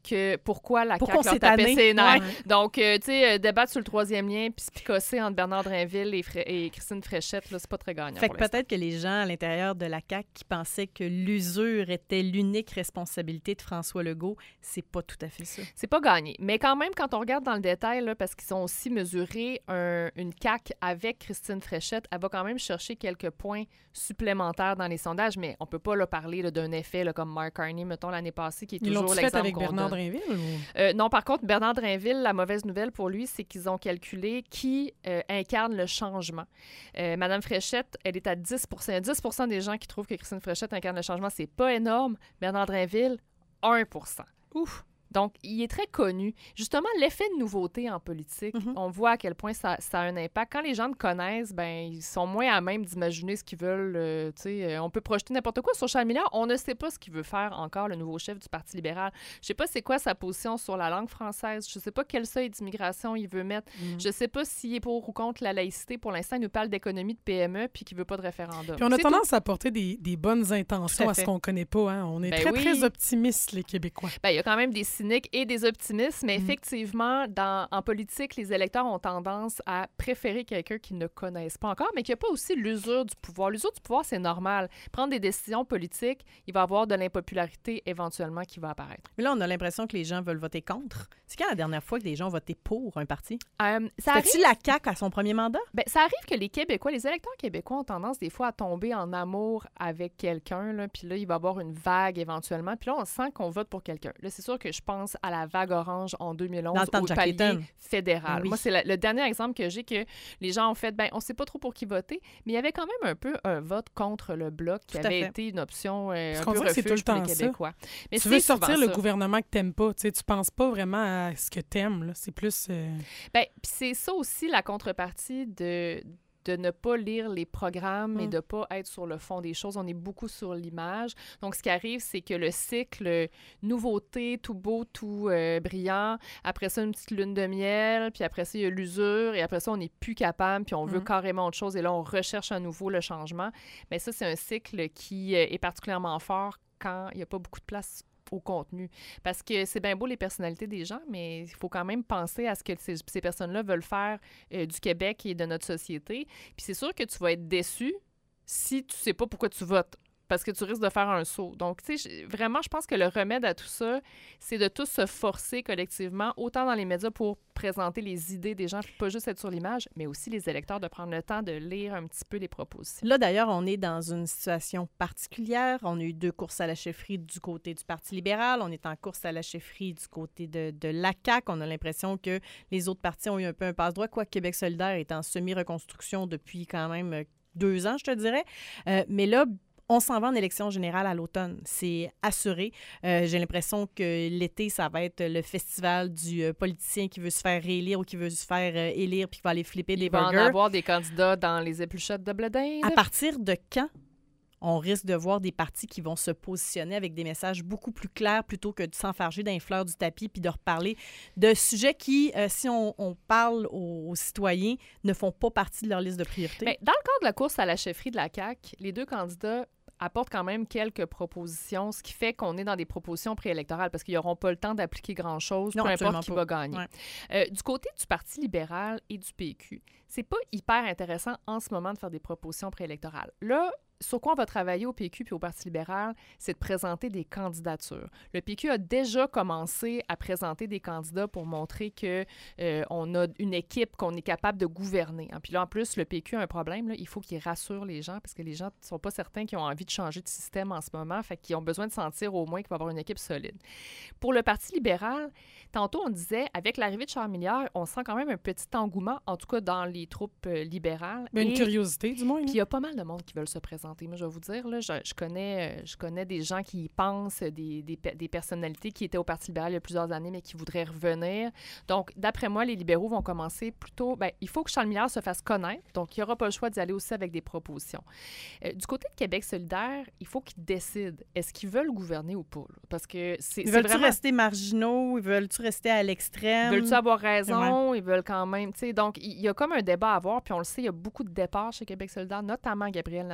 que pourquoi la Pourquoi C A Q on leur s'est tapait tanné? ses nerfs. Ouais. Donc, euh, tu sais, euh, débattre sur le troisième lien puis se picosser entre Bernard Drinville et, Fra- et Christine Fréchette, là, c'est pas très gagnant Fait pour que l'instant. peut-être que les gens à l'intérieur de la C A Q qui pensaient que l'usure était l'unique responsabilité de François Legault, c'est pas tout à fait ça. C'est pas gagné. Mais quand même, quand on regarde dans le détail, là, parce qu'ils ont aussi mesuré un- une C A Q avec Christine Fréchette, elle va quand même chercher quelques points supplémentaires dans les sondages, mais on peut pas là, parler là, d'un effet là, comme Mark Carney, mettons, l'année passée, qui est Ils toujours l'ont fait l'exemple avec qu'on Bernard donne. Drinville? Ou... Euh, non, par contre, Bernard Drinville, la mauvaise nouvelle pour lui, c'est qu'ils ont calculé qui euh, incarne le changement. Euh, Madame Fréchette, elle est à dix pour cent. Il y a dix pour cent des gens qui trouvent que Christine Fréchette incarne le changement. C'est pas énorme. Bernard Drinville, un pour cent. Ouf! Donc, il est très connu. Justement, l'effet de nouveauté en politique, Mm-hmm. on voit à quel point ça, ça a un impact. Quand les gens te connaissent, ben ils sont moins à même d'imaginer ce qu'ils veulent. Euh, tu sais, euh, on peut projeter n'importe quoi sur Charles Milliard. On ne sait pas ce qu'il veut faire encore, le nouveau chef du Parti libéral. Je sais pas c'est quoi sa position sur la langue française. Je sais pas quel seuil d'immigration il veut mettre. Mm. Je sais pas s'il est pour ou contre la laïcité. Pour l'instant, il nous parle d'économie de P M E puis qu'il veut pas de référendum. Puis on a C'est tendance tout. à porter des, des bonnes intentions Tout à à, ce fait. qu'on connaît pas. Hein? On est Ben très, oui. très optimistes, les Québécois. Ben, il y a quand même des cyniques et des optimistes, mais Mm. effectivement, dans, en politique, les électeurs ont tendance à préférer quelqu'un qu'ils ne connaissent pas encore, mais qui n'a pas aussi l'usure du pouvoir. L'usure du pouvoir, c'est normal. Prendre des décisions politiques, il va y avoir de l'impopularité éventuellement qui va apparaître. Mais là, on a l'impression que les gens veulent voter contre. C'est quand la dernière fois que les gens ont voté pour un parti? Euh, ça C'était-tu arrive- la C A Q à son premier mandat? Ben, ça arrive que les Québécois, les électeurs québécois ont tendance des fois à tomber en amour avec quelqu'un, là, puis là, il va y avoir une vague éventuellement, puis là, on sent qu'on vote pour quelqu'un. Là, c'est sûr que je pense à la vague orange en deux mille onze Dans le temps de au Jack palier Layton. fédéral. Ben oui. Moi, c'est la- le dernier exemple que j'ai que les gens ont fait, ben, on sait pas trop pour qui voter, mais il y avait quand même un peu un vote contre le Bloc qui Tout à avait fait. été une option euh, Parce un qu'on peu dirait que c'est refuge tout le pour les temps ça. Québécois. Mais Tu veux c'est souvent sortir le ça. gouvernement que t'aimes pas. Tu sais, tu penses pas vraiment à ce que t'aimes. là. C'est plus... euh, Ben, puis c'est ça aussi la contrepartie de de ne pas lire les programmes et Mm. de pas être sur le fond des choses. On est beaucoup sur l'image. Donc, ce qui arrive, c'est que le cycle euh, nouveauté, tout beau, tout euh, brillant, après ça, une petite lune de miel, puis après ça, il y a l'usure, et après ça, on n'est plus capable, puis on veut Mm. carrément autre chose, et là, on recherche à nouveau le changement. Mais ça, c'est un cycle qui euh, est particulièrement fort quand il n'y a pas beaucoup de place au contenu. Parce que c'est bien beau les personnalités des gens, mais il faut quand même penser à ce que ces, ces personnes-là veulent faire euh, du Québec et de notre société. Puis c'est sûr que tu vas être déçu si tu sais pas pourquoi tu votes. Parce que tu risques de faire un saut. Donc, tu sais, je- vraiment, je pense que le remède à tout ça, c'est de tous se forcer collectivement, autant dans les médias pour présenter les idées des gens, puis pas juste être sur l'image, mais aussi les électeurs de prendre le temps de lire un petit peu les propositions. Là, d'ailleurs, on est dans une situation particulière. On a eu deux courses à la chefferie du côté du Parti libéral. On est en course à la chefferie du côté de, de la C A Q. On a l'impression que les autres partis ont eu un peu un passe-droit, quoi Québec solidaire est en semi-reconstruction depuis quand même euh, deux ans, je te dirais. Euh, mais là, on s'en va en élection générale à l'automne. C'est assuré. Euh, j'ai l'impression que l'été, ça va être le festival du euh, politicien qui veut se faire réélire ou qui veut se faire euh, élire puis qui va aller flipper des Il va burgers. en avoir des candidats dans les épluchettes de blé d'Inde. À partir de quand on risque de voir des partis qui vont se positionner avec des messages beaucoup plus clairs plutôt que de s'enfarger d'un fleur du tapis puis de reparler de sujets qui, euh, si on, on parle aux, aux citoyens, ne font pas partie de leur liste de priorités? Bien, dans le cadre de la course à la chefferie de la C A Q, les deux candidats apportent quand même quelques propositions, ce qui fait qu'on est dans des propositions préélectorales parce qu'ils n'auront pas le temps d'appliquer grand-chose, peu Non, absolument importe qui pas. va gagner. Ouais. Euh, du côté du Parti libéral et du P Q, c'est pas hyper intéressant en ce moment de faire des propositions préélectorales. Là, sur quoi on va travailler au P Q puis au Parti libéral, c'est de présenter des candidatures. Le P Q a déjà commencé à présenter des candidats pour montrer que euh, on a une équipe, qu'on est capable de gouverner. Hein. Puis là, en plus, le P Q a un problème. Là. Il faut qu'il rassure les gens parce que les gens ne sont pas certains qu'ils ont envie de changer de système en ce moment. Fait qu'ils ont besoin de sentir au moins qu'il va y avoir une équipe solide. Pour le Parti libéral, tantôt, on disait, avec l'arrivée de Charles Milliard, on sent quand même un petit engouement, en tout cas dans les troupes euh, libérales. Ben, une Et- curiosité, du moins. Puis il y a pas mal de monde qui veulent se présenter. Moi, je vais vous dire, là, je, je connais, euh, je connais des gens qui y pensent, des, des, pe- des personnalités qui étaient au Parti libéral il y a plusieurs années, mais qui voudraient revenir. Donc, d'après moi, les libéraux vont commencer plutôt... Ben, il faut que Charles Milliard se fasse connaître. Donc, il n'y aura pas le choix d'y aller aussi avec des propositions. Euh, du côté de Québec solidaire, il faut qu'ils décident. Est-ce qu'ils veulent gouverner ou pas? Là? Parce que c'est Ils c'est veulent-tu vraiment... rester marginaux? Ils veulent-tu rester à l'extrême? Veulent-tu avoir raison? Ils veulent quand même... tu sais, donc, il y a comme un débat à avoir. Puis on le sait, il y a beaucoup de départs chez Québec solidaire, notamment Gabriel Nadeau-Dubois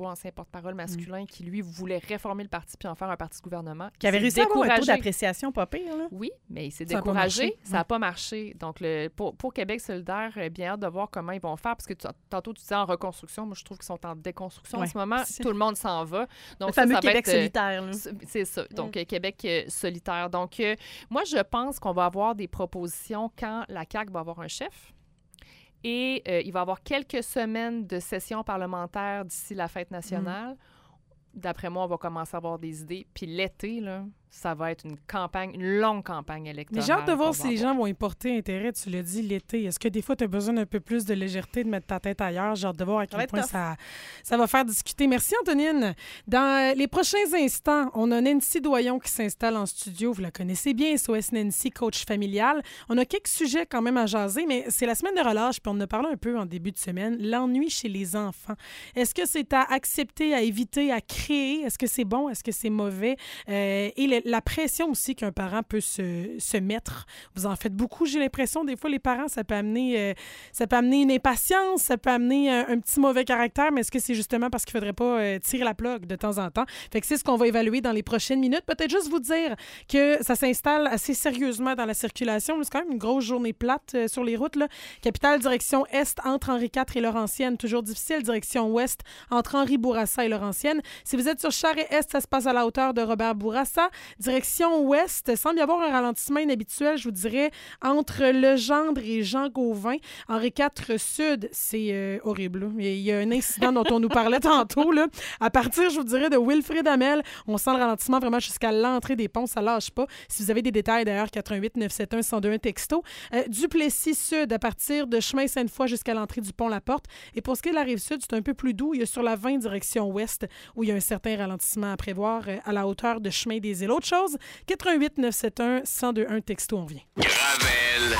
Guilbeault, ancien porte-parole masculin, mm. qui, lui, voulait réformer le parti puis en faire un parti de gouvernement. Qui avait réussi à avoir un taux d'appréciation pas pire, là. Oui, mais il s'est ça découragé. Ça n'a pas marché. Donc, le, pour, pour Québec solidaire, bien hâte de voir comment ils vont faire, parce que tu, tantôt, tu disais en reconstruction. Moi, je trouve qu'ils sont en déconstruction ouais. en ce moment. Tout le monde s'en va. Donc, le ça, fameux ça Québec être, solitaire. Là. C'est ça. Donc, mm. Québec euh, solitaire. Donc, euh, moi, je pense qu'on va avoir des propositions quand la C A Q va avoir un chef. Et euh, il va y avoir quelques semaines de session parlementaire d'ici la fête nationale. Mm. D'après moi, on va commencer à avoir des idées. Puis l'été, là, ça va être une campagne, une longue campagne électorale. Mais j'ai hâte de voir si les gens vont y porter intérêt. Tu l'as dit, l'été. Est-ce que des fois, tu as besoin d'un peu plus de légèreté, de mettre ta tête ailleurs? J'ai hâte de voir à quel point ça, ça va faire discuter. Merci, Antonine. Dans les prochains instants, on a Nancy Doyon qui s'installe en studio. Vous la connaissez bien, S O S Nancy, coach familial. On a quelques sujets quand même à jaser, mais c'est la semaine de relâche, puis on en a parlé un peu en début de semaine. L'ennui chez les enfants. Est-ce que c'est à accepter, à éviter, à créer? Est-ce que c'est bon? Est-ce que c'est mauvais? Euh, et le, la pression aussi qu'un parent peut se, se mettre. Vous en faites beaucoup, j'ai l'impression. Des fois, les parents, ça peut amener, euh, ça peut amener une impatience, ça peut amener un, un petit mauvais caractère, mais est-ce que c'est justement parce qu'il ne faudrait pas euh, tirer la plug de temps en temps? Fait que c'est ce qu'on va évaluer dans les prochaines minutes. Peut-être juste vous dire que ça s'installe assez sérieusement dans la circulation. C'est quand même une grosse journée plate euh, sur les routes, là. Capitale, direction Est, entre Henri quatre et Laurentienne. Toujours difficile. Direction Ouest, entre Henri Bourassa et Laurentienne. Si vous êtes sur Charest-Est, ça se passe à la hauteur de Robert Bourassa. Direction Ouest, semble y avoir un ralentissement inhabituel, je vous dirais, entre Legendre et Jean-Gauvin. Henri quatre Sud, c'est euh, horrible. Il y a un incident dont on nous parlait tantôt. Là. À partir, je vous dirais, de Wilfrid Hamel, on sent le ralentissement vraiment jusqu'à l'entrée des ponts. Ça lâche pas. Si vous avez des détails, d'ailleurs, quatre un huit neuf sept un un zéro deux un texto. Euh, Duplessis Sud, à partir de chemin Sainte-Foy jusqu'à l'entrée du pont La Porte. Et pour ce qui est de la Rive-Sud, c'est un peu plus doux. Il y a sur la vingt direction Ouest où il y a un certain ralentissement à prévoir euh, à la hauteur de chemin des Îles. Autre chose, quatre un huit neuf sept un un zéro deux un texto, on vient. Gravel.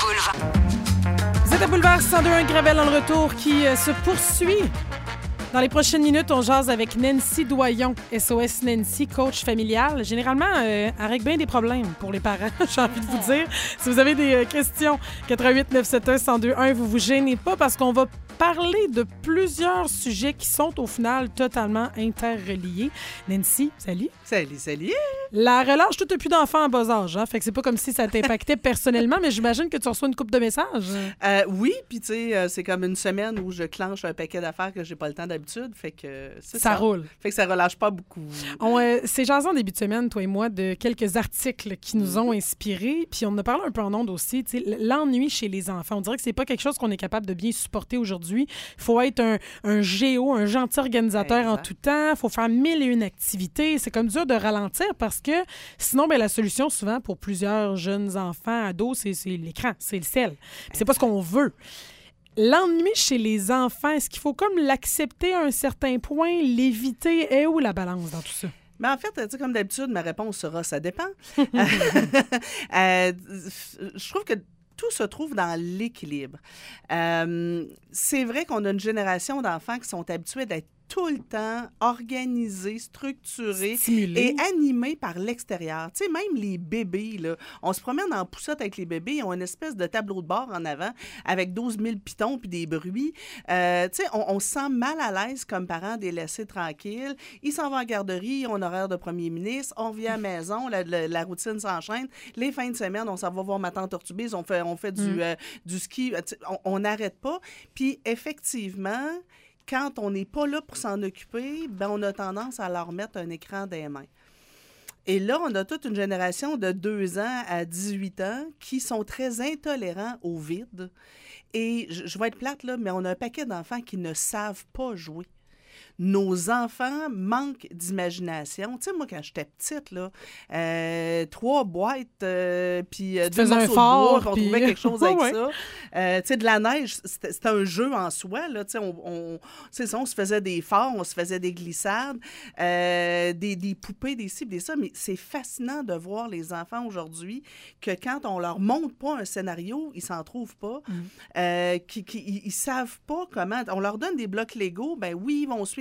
Vous êtes à Boulevard cent deux un Gravel dans le retour qui euh, se poursuit. Dans les prochaines minutes, on jase avec Nancy Doyon, S O S Nancy, coach familial. Généralement, euh, avec bien des problèmes pour les parents, j'ai envie de vous dire. Si vous avez des euh, questions, quatre un huit neuf sept un un zéro deux un, vous vous gênez pas parce qu'on va parler de plusieurs sujets qui sont au final totalement interreliés. Nancy, salut. Salut, salut. La relâche, toi, t'as plus d'enfants en bas âge, hein? Fait que c'est pas comme si ça t'impactait personnellement, mais j'imagine que tu reçois une couple de messages. Euh, oui, puis tu sais, euh, c'est comme une semaine où je clenche un paquet d'affaires que j'ai pas le temps d'habitude, fait que c'est ça. Ça roule. Fait que ça relâche pas beaucoup. On, euh, c'est jasé en début de semaine, toi et moi, de quelques articles qui nous ont inspirés, puis on en a parlé un peu en ondes aussi, tu sais, l'ennui chez les enfants. On dirait que c'est pas quelque chose qu'on est capable de bien supporter aujourd'hui. Il faut être un, un géo, un gentil organisateur exact. En tout temps. Il faut faire mille et une activités. C'est comme dur de ralentir parce que sinon, bien, la solution souvent pour plusieurs jeunes enfants, ados, c'est, c'est l'écran, c'est le sel. Puis c'est pas ce qu'on veut. L'ennui chez les enfants, est-ce qu'il faut comme l'accepter à un certain point, l'éviter? Est où la balance dans tout ça? Mais en fait, tu sais, comme d'habitude, ma réponse sera « ça dépend ». euh, je trouve que tout se trouve dans l'équilibre. Euh, c'est vrai qu'on a une génération d'enfants qui sont habitués d'être tout le temps organisés, structurés Stimulé. Et animés par l'extérieur. Tu sais, même les bébés, là, on se promène en poussette avec les bébés, ils ont une espèce de tableau de bord en avant avec douze mille pitons puis des bruits. Euh, tu sais, on, on se sent mal à l'aise comme parents de les laisser tranquilles. Ils s'en vont en garderie, ils ont un horaire de premier ministre, on revient à la maison, la, la, la routine s'enchaîne. Les fins de semaine, on s'en va voir ma tante Tortubise, on fait, on fait du, mm. euh, du ski, on n'arrête pas. Puis effectivement, quand on n'est pas là pour s'en occuper, ben on a tendance à leur mettre un écran dans les mains. Et là, on a toute une génération de deux ans à dix-huit ans qui sont très intolérants au vide. Et je, je vais être plate, là, mais on a un paquet d'enfants qui ne savent pas jouer. Nos enfants manquent d'imagination. Tu sais, moi, quand j'étais petite, là, euh, trois boîtes, euh, puis euh, deux morceaux de bois, puis on trouvait quelque chose avec ouais. ça. Euh, tu sais, de la neige, c'était, c'était un jeu en soi, là. Tu sais, on, on, ça, on se faisait des forts, on se faisait des glissades, euh, des, des poupées, des ci, des ça. Mais c'est fascinant de voir les enfants aujourd'hui que quand on leur montre pas un scénario, ils s'en trouvent pas. Mm. Euh, qui, qui, ils, ils savent pas comment... On leur donne des blocs Lego, ben oui, ils vont suivre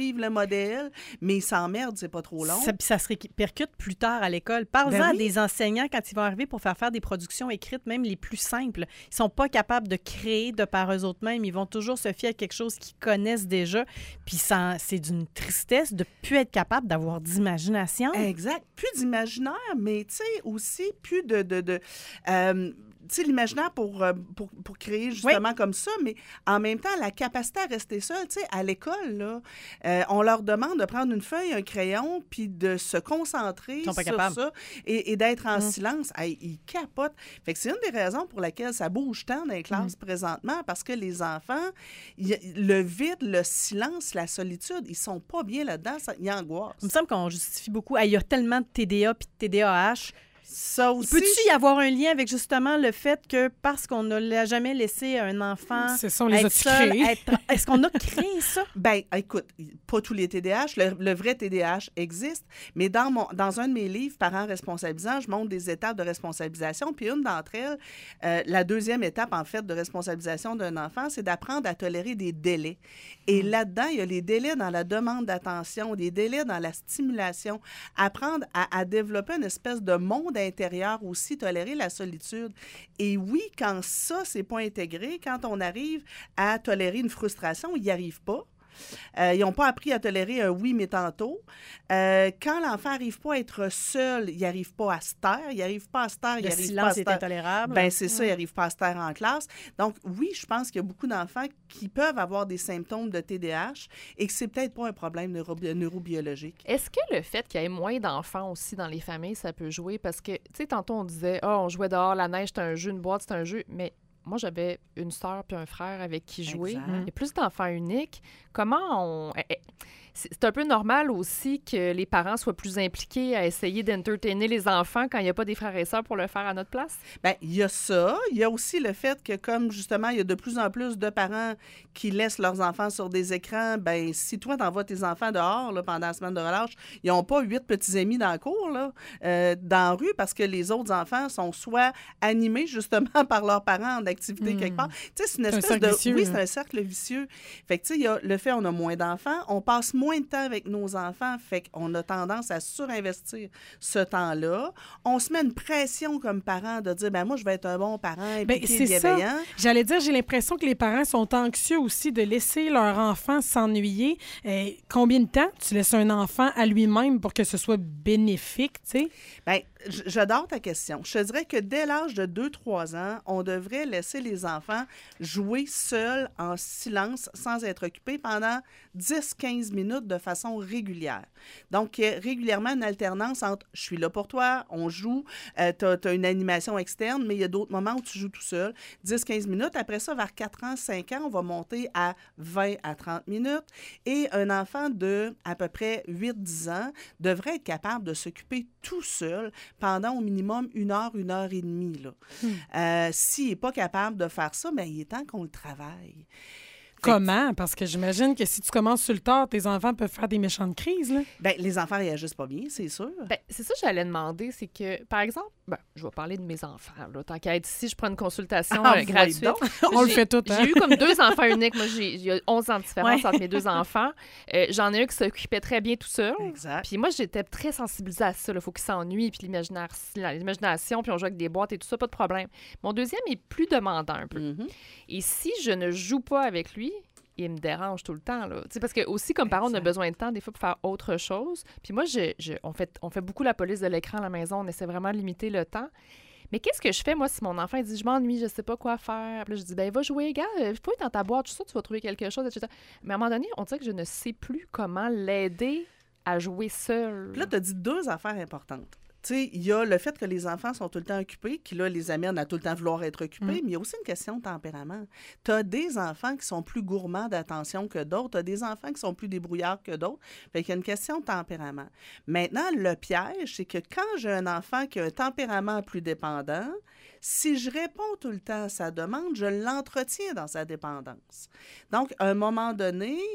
suivre le modèle, mais ils s'emmerdent, c'est pas trop long. Ça, puis ça se répercute plus tard à l'école. Parle-en Ben à oui. des enseignants quand ils vont arriver pour faire faire des productions écrites, même les plus simples. Ils sont pas capables de créer de par eux autres mêmes. Ils vont toujours se fier à quelque chose qu'ils connaissent déjà. Puis ça, c'est d'une tristesse de plus être capable d'avoir d'imagination. Exact. Plus d'imaginaire, mais tu sais, aussi plus de... de, de euh, tu sais, l'imaginaire pour, euh, pour, pour créer justement oui. comme ça, mais en même temps, la capacité à rester seul. Tu sais, à l'école, là, euh, on leur demande de prendre une feuille, un crayon, puis de se concentrer sur capables. ça et, et d'être en Mm. silence. Hey, ils capotent. Fait que c'est une des raisons pour laquelle ça bouge tant dans les classes Mm. présentement, parce que les enfants, y, le vide, le silence, la solitude, ils sont pas bien là-dedans, ça, ils angoissent. Il me semble qu'on justifie beaucoup. Hey, il y a tellement de T D A puis de T D A H. Ça aussi. Peut-tu y avoir un lien avec justement le fait que parce qu'on ne l'a jamais laissé un enfant C'est ça, on les être a seul, créés. être- est-ce qu'on a créé ça? Ben, écoute, pas tous les T D A H. Le, le vrai T D A H existe, mais dans, mon, dans un de mes livres, Parents responsabilisants, je montre des étapes de responsabilisation. Puis une d'entre elles, euh, la deuxième étape, en fait, de responsabilisation d'un enfant, c'est d'apprendre à tolérer des délais. Et Mm. là-dedans, il y a les délais dans la demande d'attention, des délais dans la stimulation. Apprendre à, à développer une espèce de monde intérieur aussi, tolérer la solitude. Et oui, quand ça, c'est pas intégré, quand on arrive à tolérer une frustration, ils n'y arrivent pas. Euh, ils n'ont pas appris à tolérer un oui, mais tantôt. Euh, quand l'enfant n'arrive pas à être seul, il n'arrive pas à se taire. Il n'arrive pas à se taire. Il Le arrive silence pas à se est taire. intolérable. Ben, c'est ça, Mm. il n'arrive pas à se taire en classe. Donc, oui, je pense qu'il y a beaucoup d'enfants qui peuvent avoir des symptômes de T D A H et que c'est peut-être pas un problème neuro- neurobiologique. Est-ce que le fait qu'il y ait moins d'enfants aussi dans les familles, ça peut jouer? Parce que, tu sais, tantôt, on disait, ah, on jouait dehors, la neige, c'est un jeu, une boîte, c'est un jeu. Mais moi, j'avais une sœur puis un frère avec qui jouer. Exact. Il y a plus d'enfants uniques. Comment on... eh, eh, C'est c'est un peu normal aussi que les parents soient plus impliqués à essayer d'entertainer les enfants quand il n'y a pas des frères et sœurs pour le faire à notre place? Bien, il y a ça. Il y a aussi le fait que, comme justement, il y a de plus en plus de parents qui laissent leurs enfants sur des écrans, bien, si toi, t'envoies tes enfants dehors là, pendant la semaine de relâche, ils n'ont pas huit petits amis dans la cour, là, euh, dans la rue, parce que les autres enfants sont soit animés, justement, par leurs parents en activité Mm. quelque part. Tu sais, c'est une C'est un espèce cercle de... vicieux, oui, là. c'est un cercle vicieux. Fait que, tu sais, il y a le fait on a moins d'enfants, on passe moins de temps avec nos enfants, fait qu'on a tendance à surinvestir ce temps-là. On se met une pression comme parent de dire, ben moi, je vais être un bon parent Ben, impliqué, c'est ça. bienveillant. J'allais dire, j'ai l'impression que les parents sont anxieux aussi de laisser leur enfant s'ennuyer. Euh, combien de temps tu laisses un enfant à lui-même pour que ce soit bénéfique, tu sais? Bien, j- j'adore ta question. Je te dirais que dès l'âge de deux trois ans, on devrait laisser les enfants jouer seuls, en silence, sans être occupés pendant dix quinze minutes de façon régulière. Donc, euh, régulièrement, une alternance entre « je suis là pour toi », on joue, euh, tu as une animation externe, mais il y a d'autres moments où tu joues tout seul. dix quinze minutes. Après ça, vers quatre ans, cinq ans, on va monter à vingt à trente minutes. Et un enfant de à peu près huit dix ans devrait être capable de s'occuper tout seul pendant au minimum une heure, une heure et demie. Là. Hmm. Euh, S'il n'est pas capable de faire ça, bien, il est temps qu'on le travaille. Comment? Parce que j'imagine que si tu commences sur le tard, tes enfants peuvent faire des méchantes crises, là. Bien, les enfants réagissent pas bien, c'est sûr. Ben, c'est ça que j'allais demander, c'est que, par exemple, ben, je vais parler de mes enfants. Là. Tant qu'à être ici, je prends une consultation Ah, euh, gratuite. donc. On le J'ai- fait tout, hein? J'ai eu comme deux enfants uniques. Moi, j'ai il y a onze ans de différence Ouais. entre mes deux enfants. Euh, J'en ai un qui s'occupait très bien tout seul. Exact. Puis moi, j'étais très sensibilisée à ça. Il faut qu'il s'ennuie, puis l'imaginaire- l'imagination, puis on joue avec des boîtes et tout ça, pas de problème. Mon deuxième est plus demandant un peu. Mhm. Et si je ne joue pas avec lui, il me dérange tout le temps. Là. Tu sais, parce que aussi, comme parent, on a besoin de temps des fois pour faire autre chose. Puis moi, je, je- on, fait, on fait beaucoup la police de l'écran à la maison. On essaie vraiment de limiter le temps. Mais qu'est-ce que je fais, moi, si mon enfant il dit « je m'ennuie, je sais pas quoi faire », puis là, je dis « ben va jouer, gars, je peux être dans ta boîte, tout ça, tu vas trouver quelque chose, et cetera » Mais à un moment donné, on dirait que je ne sais plus comment l'aider à jouer seul. Puis là, tu as dit deux affaires importantes. Tu sais, il y a le fait que les enfants sont tout le temps occupés, qui là, les amène à tout le temps vouloir être occupés, Mm. mais il y a aussi une question de tempérament. Tu as des enfants qui sont plus gourmands d'attention que d'autres, tu as des enfants qui sont plus débrouillards que d'autres. Fait qu'il y a une question de tempérament. Maintenant, le piège, c'est que quand j'ai un enfant qui a un tempérament plus dépendant, si je réponds tout le temps à sa demande, je l'entretiens dans sa dépendance. Donc, à un moment donné,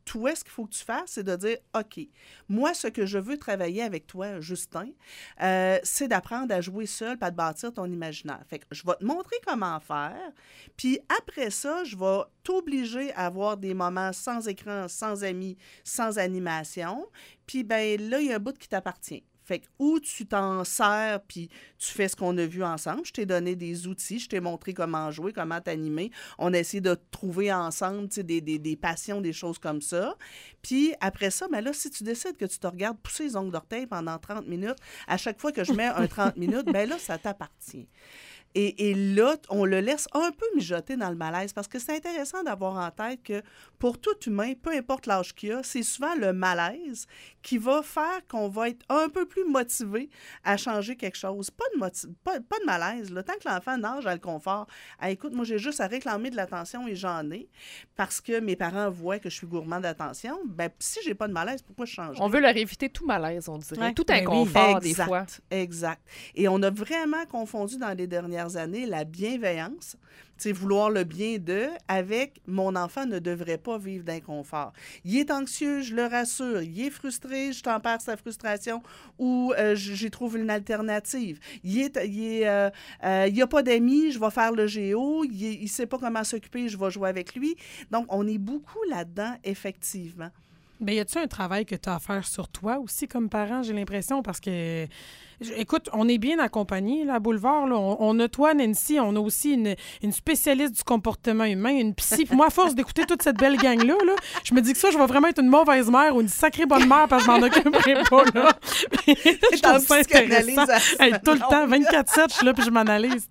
toi, ce qu'il faut que tu fasses, c'est de dire, OK, moi, ce que je veux travailler avec toi, Justin, euh, c'est d'apprendre à jouer seul et à te bâtir ton imaginaire. Fait que je vais te montrer comment faire, puis après ça, je vais t'obliger à avoir des moments sans écran, sans amis, sans animation, puis ben là, il y a un bout qui t'appartient. Fait que où tu t'en sers, puis tu fais ce qu'on a vu ensemble. Je t'ai donné des outils, je t'ai montré comment jouer, comment t'animer. On a essayé de trouver ensemble des, des, des passions, des choses comme ça. Puis après ça, ben là, si tu décides que tu te regardes pousser les ongles d'orteil pendant trente minutes, à chaque fois que je mets un trente minutes, ben là, ça t'appartient. Et, et là, on le laisse un peu mijoter dans le malaise parce que c'est intéressant d'avoir en tête que pour tout humain, peu importe l'âge qu'il a, c'est souvent le malaise qui va faire qu'on va être un peu plus motivé à changer quelque chose. Pas de, motiv- pas, pas de malaise. Là. Tant que l'enfant nage à le confort, ah, écoute, moi, j'ai juste à réclamer de l'attention et j'en ai parce que mes parents voient que je suis gourmand d'attention. Ben, si j'ai pas de malaise, pourquoi je change? On veut leur éviter tout malaise, on dirait. Ouais. Tout Ben inconfort, oui. des Exact, fois. Exact. Et on a vraiment confondu dans les dernières années la bienveillance, tu sais, vouloir le bien d'eux, avec mon enfant ne devrait pas vivre d'inconfort. Il est anxieux, je le rassure. Il est frustré, je tempère sa frustration ou euh, j'y trouve une alternative. Il est, il est, euh, euh, il y a pas d'amis, je vais faire le géo. Il ne sait pas comment s'occuper, je vais jouer avec lui. Donc, on est beaucoup là-dedans, effectivement. Bien, y a-t-il un travail que tu as à faire sur toi aussi comme parent, j'ai l'impression, parce que, écoute, on est bien accompagnés, là, à Boulevard. Là. On, on a toi, Nancy, on a aussi une, une spécialiste du comportement humain, une psy. Moi, à force d'écouter toute cette belle gang-là, là, je me dis que ça, je vais vraiment être une mauvaise mère ou une sacrée bonne mère parce que je m'en occuperai pas, là. Je trouve ça intéressant. Hey, tout le temps, vingt-quatre sept, je suis là puis je m'analyse.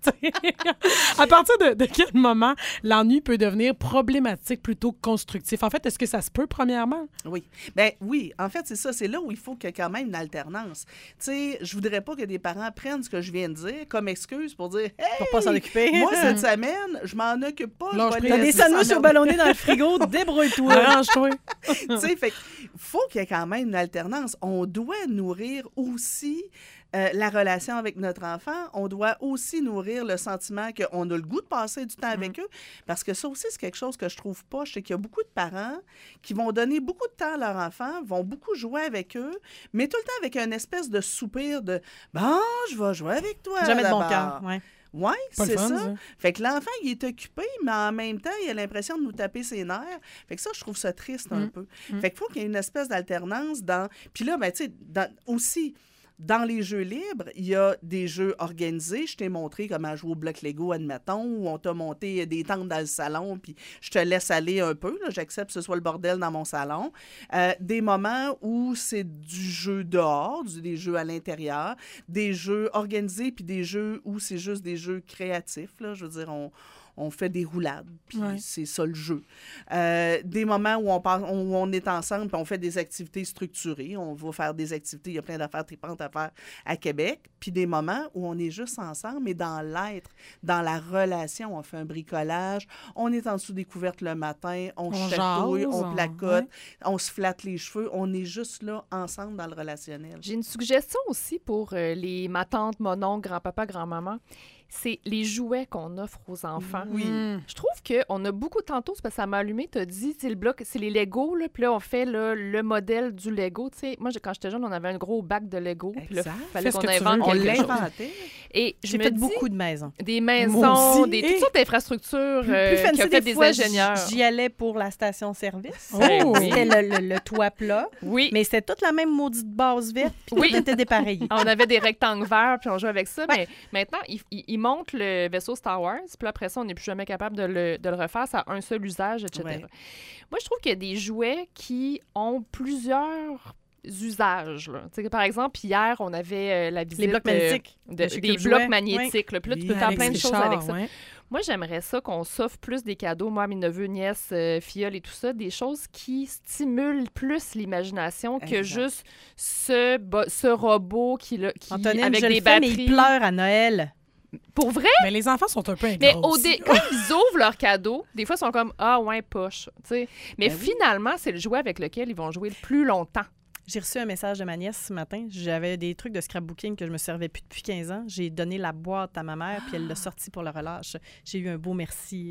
À partir de, de quel moment l'ennui peut devenir problématique plutôt que constructif? En fait, est-ce que ça se peut, premièrement? Oui. Bien, oui. En fait, c'est ça. C'est là où il faut qu'il y ait quand même une alternance. Tu sais, je voudrais pas que des parents prennent ce que je viens de dire comme excuse pour dire « Hey! » Pour pas s'en occuper. Moi, cette semaine, je m'en occupe pas. T'as des sandwichs surballonnés dans le frigo, débrouille-toi. Arrange-toi. Tu sais, fait faut qu'il y ait quand même une alternance. On doit nourrir aussi euh, la relation avec notre enfant. On doit aussi nourrir le sentiment qu'on a le goût de passer du temps avec mmh. eux. Parce que ça aussi, c'est quelque chose que je trouve pas. Je sais qu'il y a beaucoup de parents qui vont donner beaucoup de temps à leur enfant, vont beaucoup jouer avec eux, mais tout le temps avec une espèce de soupir de « Bon, je vais jouer avec toi. » Jamais de bon cœur, ouais. Oui, c'est fun, ça. ça. Fait que l'enfant, il est occupé, mais en même temps, il a l'impression de nous taper ses nerfs. Fait que ça, je trouve ça triste un mmh. peu. Mmh. Fait qu'il faut qu'il y ait une espèce d'alternance dans... Puis là, ben, tu sais, dans... aussi... Dans les jeux libres, il y a des jeux organisés. Je t'ai montré comment jouer au bloc Lego, admettons, où on t'a monté des tentes dans le salon, puis je te laisse aller un peu. Là, j'accepte que ce soit le bordel dans mon salon. Euh, des moments où c'est du jeu dehors, du, des jeux à l'intérieur, des jeux organisés, puis des jeux où c'est juste des jeux créatifs. Là, je veux dire, on... On fait des roulades, puis ouais. c'est ça le jeu. Euh, des moments où on, part, où on est ensemble, puis on fait des activités structurées. On va faire des activités, il y a plein d'affaires tripantes à faire à Québec. Puis des moments où on est juste ensemble, mais dans l'être, dans la relation. On fait un bricolage, on est en dessous des couvertes le matin, on, on chatouille, jase, on placote, ouais. on se flatte les cheveux. On est juste là, ensemble, dans le relationnel. J'ai une suggestion aussi pour euh, les ma tante, mon oncle, grand-papa, grand-maman. C'est les jouets qu'on offre aux enfants. Oui. Mm. Je trouve qu'on a beaucoup, tantôt, c'est parce que ça m'a allumé, tu as dit, c'est le bloc, c'est les Legos, là, puis là, on fait là, le modèle du Lego. T'sais, moi, quand j'étais jeune, on avait un gros bac de Lego, puis là, il fallait qu'on invente on quelque chose. l'inventait. Et je J'ai me fait dis, beaucoup de maisons. Des maisons, des, toutes sortes d'infrastructures plus, euh, plus fancy, qui ont fait des, des fois, ingénieurs. J'y allais pour la station-service. Oh. C'était le, le, le toit plat. Oui. Mais c'était toute la même maudite base verte, puis oui. tout était dépareillé. On avait des rectangles verts, puis on jouait avec ça. Ouais. Mais maintenant, ils il, il montent le vaisseau Star Wars, puis après ça, on n'est plus jamais capable de le, de le refaire. Ça a un seul usage, et cetera. Ouais. Moi, je trouve qu'il y a des jouets qui ont plusieurs usages. Là. Par exemple, hier, on avait euh, la visite... Les blocs magnétiques. De, de, des blocs magnétiques. Oui. Là, puis là, tu peux oui, faire plein de choses chars, avec ça. Ouais. Moi, j'aimerais ça qu'on s'offre plus des cadeaux, moi, mes neveux, nièces, euh, filleuls et tout ça, des choses qui stimulent plus l'imagination exact. Que juste ce, ce robot qui, là, qui Antonine, avec je des le fais, batteries... mais ils pleurent à Noël. Pour vrai? Mais les enfants sont un peu ingrats. Mais au dé... quand ils ouvrent leurs cadeaux, des fois, ils sont comme « Ah, ouais, poche. » Mais ben finalement, oui. c'est le jouet avec lequel ils vont jouer le plus longtemps. J'ai reçu un message de ma nièce ce matin. J'avais des trucs de scrapbooking que je me servais plus depuis quinze ans. J'ai donné la boîte à ma mère, puis elle l'a sortie pour le relâche. J'ai eu un beau merci. Euh...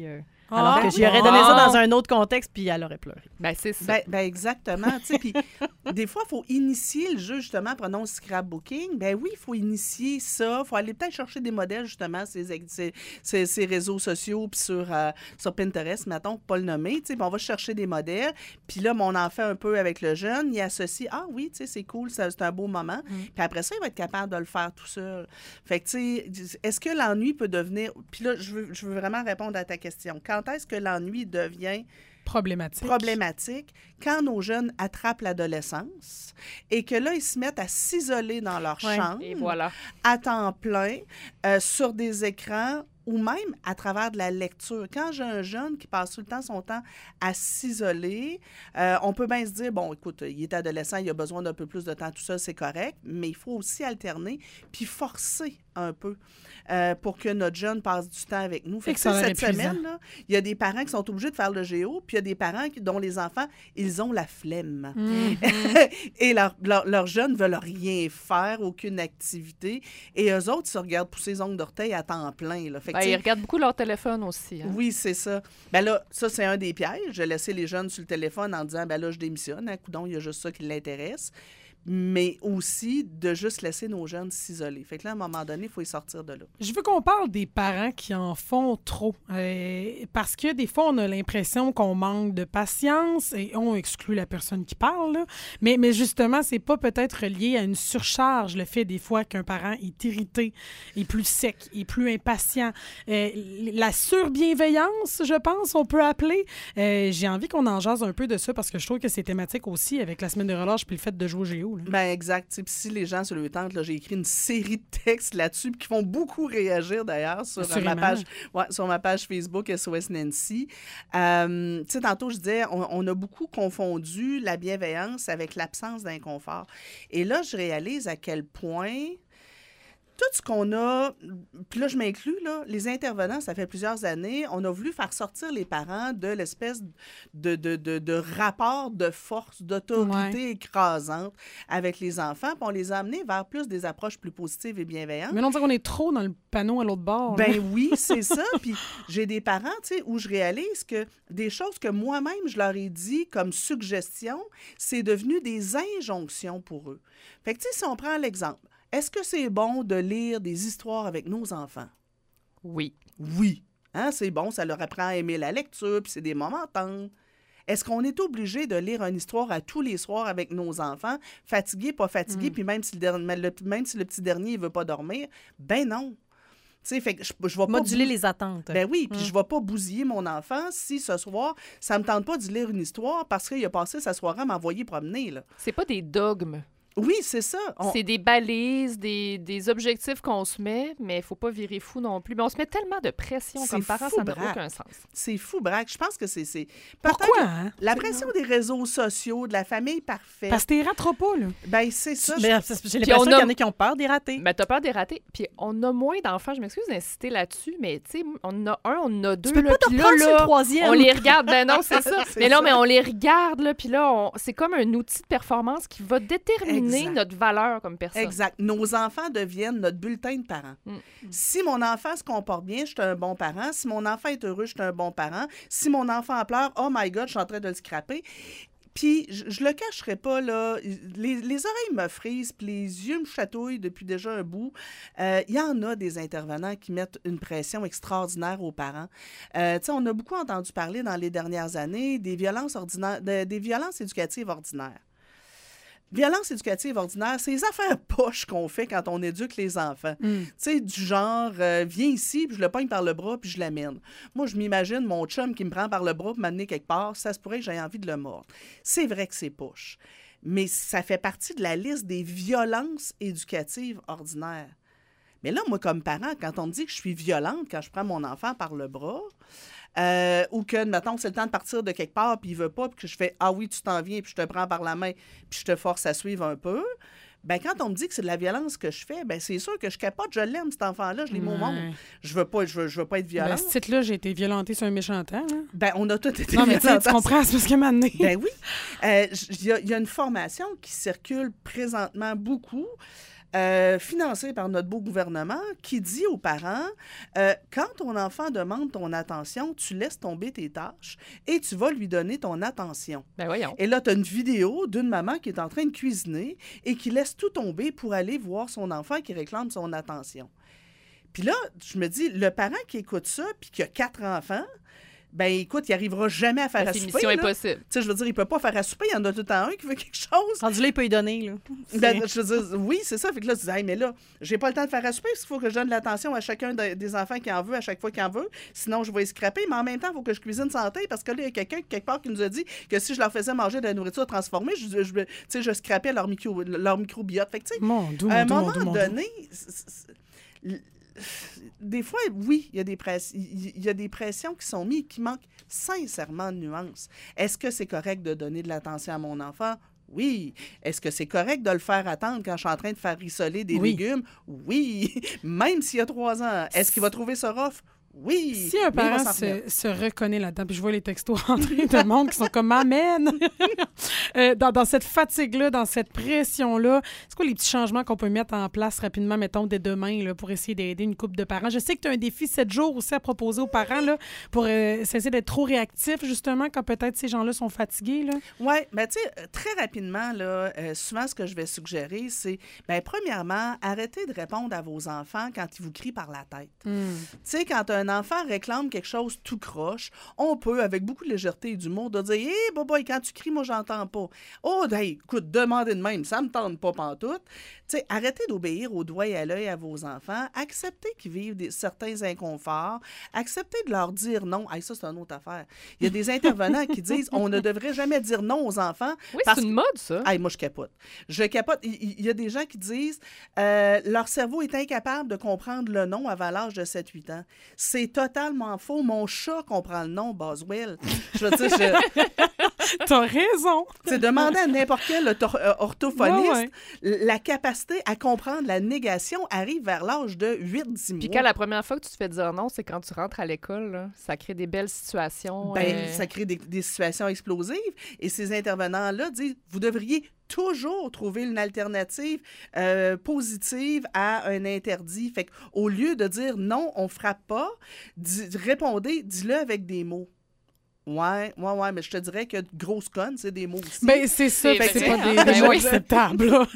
Alors Ah, que j'y aurais donné ça dans un autre contexte, puis elle aurait pleuré. Ben, c'est ça. Ben, ben exactement. Tu sais, puis des fois, il faut initier le jeu, justement, prenons le scrapbooking. Ben oui, il faut initier ça. Il faut aller peut-être chercher des modèles, justement, ces, ces, ces, ces réseaux sociaux, puis sur, euh, sur Pinterest, mettons, pour pas le nommer. Tu sais, on va chercher des modèles. Puis là, mon enfant, un peu avec le jeune, il associe, ah oui, tu sais, c'est cool, c'est, c'est un beau moment. Mm. Puis après ça, il va être capable de le faire tout seul. Fait que, tu sais, est-ce que l'ennui peut devenir... Puis là, je veux, je veux vraiment répondre à ta question. Quand est-ce que l'ennui devient problématique. problématique? Quand nos jeunes attrapent l'adolescence et que là, ils se mettent à s'isoler dans leur Ouais, chambre et voilà. à temps plein, euh, sur des écrans ou même à travers de la lecture. Quand j'ai un jeune qui passe tout le temps son temps à s'isoler, euh, on peut bien se dire, bon, écoute, il est adolescent, il a besoin d'un peu plus de temps, tout ça, c'est correct, mais il faut aussi alterner puis forcer un peu euh, pour que notre jeune passe du temps avec nous. Fait que, ça cette épuisant. semaine, là, il y a des parents qui sont obligés de faire le géo, puis il y a des parents qui, dont les enfants, ils ont la flemme. Mm-hmm. Et leurs leur, leur jeunes ne veulent rien faire, aucune activité. Et eux autres, ils se regardent pousser les ongles d'orteil à temps plein. Là. Fait que, Ben, ils regardent beaucoup leur téléphone aussi. Hein? oui, c'est ça. Ben là, ça, c'est un des pièges. De laisser les jeunes sur le téléphone en disant, ben là, je démissionne. Hein, coudonc, il y a juste ça qui l'intéresse. Mais aussi de juste laisser nos jeunes s'isoler. Fait que là, à un moment donné, il faut y sortir de là. Je veux qu'on parle des parents qui en font trop. Euh, parce que des fois, on a l'impression qu'on manque de patience et on exclut la personne qui parle. Là. Mais, mais justement, c'est pas peut-être lié à une surcharge, le fait des fois qu'un parent est irrité, est plus sec, est plus impatient. Euh, la surbienveillance, je pense, on peut appeler. Euh, j'ai envie qu'on en jase un peu de ça parce que je trouve que c'est thématique aussi avec la semaine de relâche puis le fait de jouer au géo. Là. Ben exact. Puis si les gens se le tentent, là, j'ai écrit une série de textes là-dessus qui font beaucoup réagir d'ailleurs sur euh, ma page, ouais, sur ma page Facebook S O S Nancy. Euh, tu sais, tantôt je disais, on, on a beaucoup confondu la bienveillance avec l'absence d'inconfort. Et là, je réalise à quel point tout ce qu'on a, puis là, je m'inclus, là, les intervenants, ça fait plusieurs années, on a voulu faire sortir les parents de l'espèce de, de, de, de rapport de force, d'autorité ouais. écrasante avec les enfants, puis on les a amenés vers plus des approches plus positives et bienveillantes. Mais on dirait qu'on est trop dans le panneau à l'autre bord. Ben oui, c'est ça. Puis j'ai des parents, tu sais, où je réalise que des choses que moi-même, je leur ai dit comme suggestion, c'est devenu des injonctions pour eux. Fait que, tu sais, si on prend l'exemple, est-ce que c'est bon de lire des histoires avec nos enfants? Oui. Oui. Hein, c'est bon, ça leur apprend à aimer la lecture, puis c'est des moments tendres. Est-ce qu'on est obligé de lire une histoire à tous les soirs avec nos enfants, fatigués, pas fatigués, mm. puis même si, le, le, même si le petit dernier ne veut pas dormir? Ben non. Tu sais, fait que je, je vais pas moduler bou- les attentes. Ben oui, puis mm. je vais pas bousiller mon enfant si ce soir, ça me tente pas de lire une histoire parce qu'il a passé sa soirée à m'envoyer promener, là. C'est pas des dogmes. Oui, c'est ça. On... C'est des balises, des, des objectifs qu'on se met, mais il ne faut pas virer fou non plus. Mais on se met tellement de pression c'est comme parents, ça n'a aucun sens. C'est fou, Braque. Je pense que c'est... c'est... Pourquoi? Hein? La pression des réseaux sociaux, de la famille parfaite. Parce que t'es rateras pas, là. Ben, c'est ça. Ben, je... J'ai l'impression qu'il y en a qui ont peur des ratés. Ben, t'as peur des ratés. Puis on a moins d'enfants. Je m'excuse d'insister là-dessus, mais tu sais, on a un, on a deux. Tu peux là, pas te reprendre sur le troisième. On les regarde. Ben non, c'est ça. c'est mais non, ça. mais on les regarde, là. Puis là, on... c'est comme un outil de performance qui va déterminer exact. Notre valeur comme personne. Exact. Nos enfants deviennent notre bulletin de parents. Mm. Si mon enfant se comporte bien, je suis un bon parent. Si mon enfant est heureux, je suis un bon parent. Si mon enfant pleure, oh my God, je suis en train de le scraper. Puis, je, je le cacherai pas, là, les, les oreilles me frisent, puis les yeux me chatouillent depuis déjà un bout. Il euh, y en a des intervenants qui mettent une pression extraordinaire aux parents. Euh, tu sais, on a beaucoup entendu parler dans les dernières années des violences ordinaires, de, des violences éducatives ordinaires. Violence éducative ordinaire, c'est les affaires poches qu'on fait quand on éduque les enfants. Mm. Tu sais, du genre, euh, viens ici, puis je le pogne par le bras, puis je l'amène. Moi, je m'imagine mon chum qui me prend par le bras pour m'amener quelque part, ça se pourrait que j'aie envie de le mordre. C'est vrai que c'est poche, mais ça fait partie de la liste des violences éducatives ordinaires. Mais là, moi, comme parent, quand on me dit que je suis violente quand je prends mon enfant par le bras, Euh, ou que, mettons, c'est le temps de partir de quelque part, puis il veut pas, puis que je fais « Ah oui, tu t'en viens, puis je te prends par la main, puis je te force à suivre un peu », ben quand on me dit que c'est de la violence que je fais, ben c'est sûr que je capote, je l'aime, cet enfant-là, je l'aime au monde. Je veux pas, je veux, je veux pas être violente. Ben, ce titre-là, j'ai été violentée sur un méchant temps. Hein? Ben, on a tous été non, mais tu violentes. comprends, c'est parce que maintenant... Ben oui. Il euh, y, y a une formation qui circule présentement beaucoup. euh, financé par notre beau gouvernement qui dit aux parents, euh, quand ton enfant demande ton attention, tu laisses tomber tes tâches et tu vas lui donner ton attention. Ben voyons. Et là, tu as une vidéo d'une maman qui est en train de cuisiner et qui laisse tout tomber pour aller voir son enfant qui réclame son attention. Puis là, je me dis, le parent qui écoute ça puis qui a quatre enfants, ben écoute, il n'arrivera jamais à faire Ben, à c'est souper. mission là. impossible. Tu sais, je veux dire, il peut pas faire à souper. Il y en a tout le temps un qui veut quelque chose. Rendu là, il peut y donner. Là. Ben, je veux dire, oui, c'est ça. Fait que là, tu dis, hey, mais là, j'ai pas le temps de faire à souper parce qu'il faut que je donne l'attention à chacun de- des enfants qui en veut à chaque fois qu'il en veut. Sinon, je vais y scraper. Mais en même temps, il faut que je cuisine santé parce que là, il y a quelqu'un quelque part qui nous a dit que si je leur faisais manger de la nourriture transformée, je, je, tu sais, je scrapais leur, micro, leur microbiote. Fait que, tu sais, Mon Dieu, à un mon Dieu, moment mon Dieu, mon donné, c'est- c'est- c'est- des fois, oui, il y a des press- il y a des pressions qui sont mises qui manquent sincèrement de nuances. Est-ce que c'est correct de donner de l'attention à mon enfant? Oui. Est-ce que c'est correct de le faire attendre quand je suis en train de faire rissoler des Oui. légumes? Oui. Même s'il y a trois ans. Est-ce qu'il va trouver ça rough? Oui. Si un Mais il va parent s'en se, remettre. se reconnaît là-dedans, puis je vois les textos entrer de monde qui sont comme « Amen! » Euh, dans, dans cette fatigue-là, dans cette pression-là, c'est quoi les petits changements qu'on peut mettre en place rapidement, mettons, dès demain, là, pour essayer d'aider une couple de parents? Je sais que tu as un défi sept jours aussi à proposer aux parents là, pour euh, essayer d'être trop réactif, justement, quand peut-être ces gens-là sont fatigués. Là. Oui, mais tu sais, euh, très rapidement, là, euh, souvent, ce que je vais suggérer, c'est, bien, premièrement, arrêtez de répondre à vos enfants quand ils vous crient par la tête. Tu sais, quand un enfant réclame quelque chose tout croche, on peut, avec beaucoup de légèreté et d'humour, de dire « Hé, hey, boboy, quand tu cries, moi, j'entends pas. » Oh, hey, écoute, demandez de même, ça me tente pas pantoute. Tu sais, arrêtez d'obéir au doigt et à l'œil à vos enfants. Acceptez qu'ils vivent des, certains inconforts. Acceptez de leur dire non. Hey, ça, c'est une autre affaire. Il y a des intervenants qui disent « On ne devrait jamais dire non aux enfants. » Oui, c'est une mode, ça. Hey, moi, je capote. Je capote. Il, il y a des gens qui disent euh, leur cerveau est incapable de comprendre le non avant l'âge de sept huit ans. C'est totalement faux. Mon chat comprend le non, Boswell. Je veux dire, je... T'as raison. C'est demander à n'importe quel auto- euh, orthophoniste, Ouais, la capacité à comprendre la négation arrive vers l'âge de huit dix mois. Puis quand la première fois que tu te fais dire non, c'est quand tu rentres à l'école. Là. Ça crée des belles situations. Ben, euh, ça crée des, des situations explosives. Et ces intervenants-là disent, vous devriez toujours trouver une alternative euh, positive à un interdit. Fait qu'au lieu de dire non, on frappe pas, dis- répondez, dis-le avec des mots. Ouais, ouais, ouais, mais je te dirais que grosse conne, c'est des mots aussi. Ben, c'est ça, Fait c'est que, pas tu sais, des, des ben mots oui. acceptables. Là.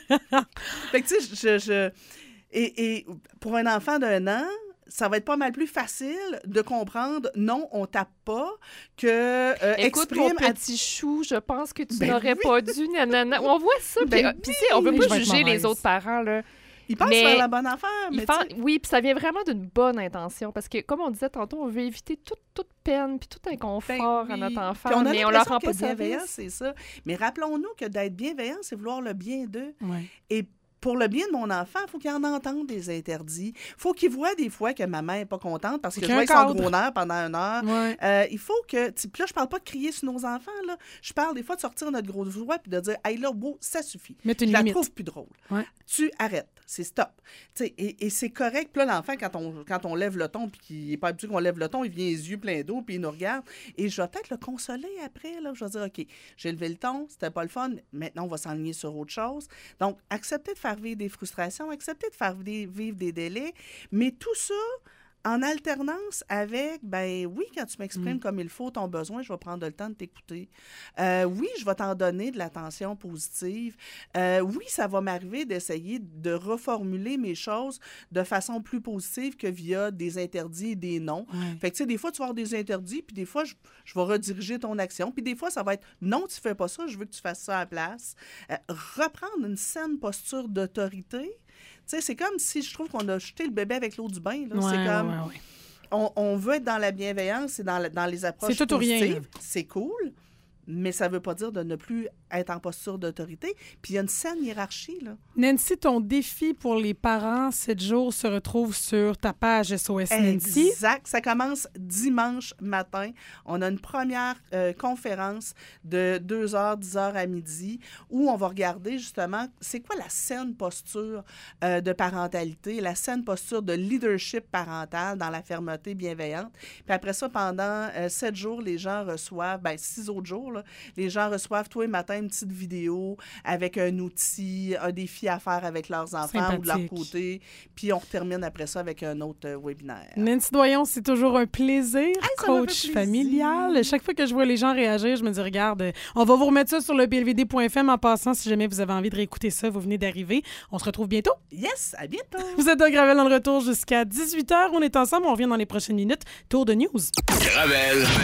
Fait que, tu sais, je... je... Et, et pour un enfant d'un an, ça va être pas mal plus facile de comprendre non, on tape pas, que euh, Écoute, exprime... mon petit chou, je pense que tu Ben n'aurais oui. pas dû, nanana. On voit ça, puis, Ben euh, puis tu sais, on veut oui, pas je vais être juger mauvaise. les autres parents, là. Ils pensent Mais faire la bonne affaire, ils mais font- tu sais- Oui, puis ça vient vraiment d'une bonne intention, parce que, comme on disait tantôt, on veut éviter toute, toute peine puis tout inconfort Ben à notre oui. enfant, Puis on a mais on leur l'impression rend que pas bienveillance, service. c'est ça. Mais rappelons-nous que d'être bienveillant, c'est vouloir le bien d'eux. Ouais. Et pour le bien de mon enfant, il faut qu'il en entende des interdits. Il faut qu'il voit des fois que maman n'est pas contente parce que Qu'il je y a vais un être son cadre. gros nerf pendant une heure. Ouais. Euh, il faut que... tu- Puis là, je parle pas de crier sur nos enfants. Là. Je parle des fois de sortir notre grosse voix puis de dire « Hey, là, beau, ça suffit. Mettre une je la limite. trouve plus drôle. Ouais. Tu arrêtes. C'est stop. » Tu sais, Et, et c'est correct. Puis là, l'enfant, quand on, quand on lève le ton puis qu'il n'est pas habitué qu'on lève le ton, il vient les yeux pleins d'eau puis il nous regarde. Et je vais peut-être le consoler après. Là. Je vais dire « OK, j'ai levé le ton, c'était pas le fun. Maintenant, on va s'enligner sur autre chose. » Donc, accepter de faire vivre des frustrations, accepter de faire vi- vivre des délais, mais tout ça en alternance avec, ben oui, quand tu m'exprimes Mm. comme il faut ton besoin, je vais prendre le temps de t'écouter. Euh, oui, je vais t'en donner de l'attention positive. Euh, oui, ça va m'arriver d'essayer de reformuler mes choses de façon plus positive que via des interdits et des non. Ouais. Fait que, tu sais, des fois, tu vas avoir des interdits, puis des fois, je, je vais rediriger ton action, puis des fois, ça va être non, tu fais pas ça, je veux que tu fasses ça à la place. Euh, reprendre une saine posture d'autorité. Tu sais, c'est comme si je trouve qu'on a jeté le bébé avec l'eau du bain. Là. Ouais, c'est ouais, comme... ouais, ouais. On, on veut être dans la bienveillance et dans, la- dans les approches C'est tout ou rien, positives. là. C'est cool, mais ça ne veut pas dire de ne plus être en posture d'autorité. Puis il y a une saine hiérarchie, là. Nancy, ton défi pour les parents, sept jours, se retrouve sur ta page S O S Nancy. Exact. Ça commence dimanche matin. On a une première euh, conférence de deux heures, dix heures à midi où on va regarder justement c'est quoi la saine posture euh, de parentalité, la saine posture de leadership parental dans la fermeté bienveillante. Puis après ça, pendant euh, sept jours, les gens reçoivent, ben six autres jours, là, là. Les gens reçoivent tous les matins une petite vidéo avec un outil, un défi à faire avec leurs enfants Sympathique. ou de leur côté. Puis on termine après ça avec un autre euh, webinaire. Nancy Doyon, c'est toujours un plaisir. Hey, ça me fait Coach plaisir. familial. Chaque fois que je vois les gens réagir, je me dis, regarde, euh, on va vous remettre ça sur le b l v d point f m en passant. Si jamais vous avez envie de réécouter ça, vous venez d'arriver. On se retrouve bientôt. Yes, à bientôt. Vous êtes dans Gravel dans le retour jusqu'à dix-huit heures. On est ensemble. On revient dans les prochaines minutes. Tour de news. Gravel,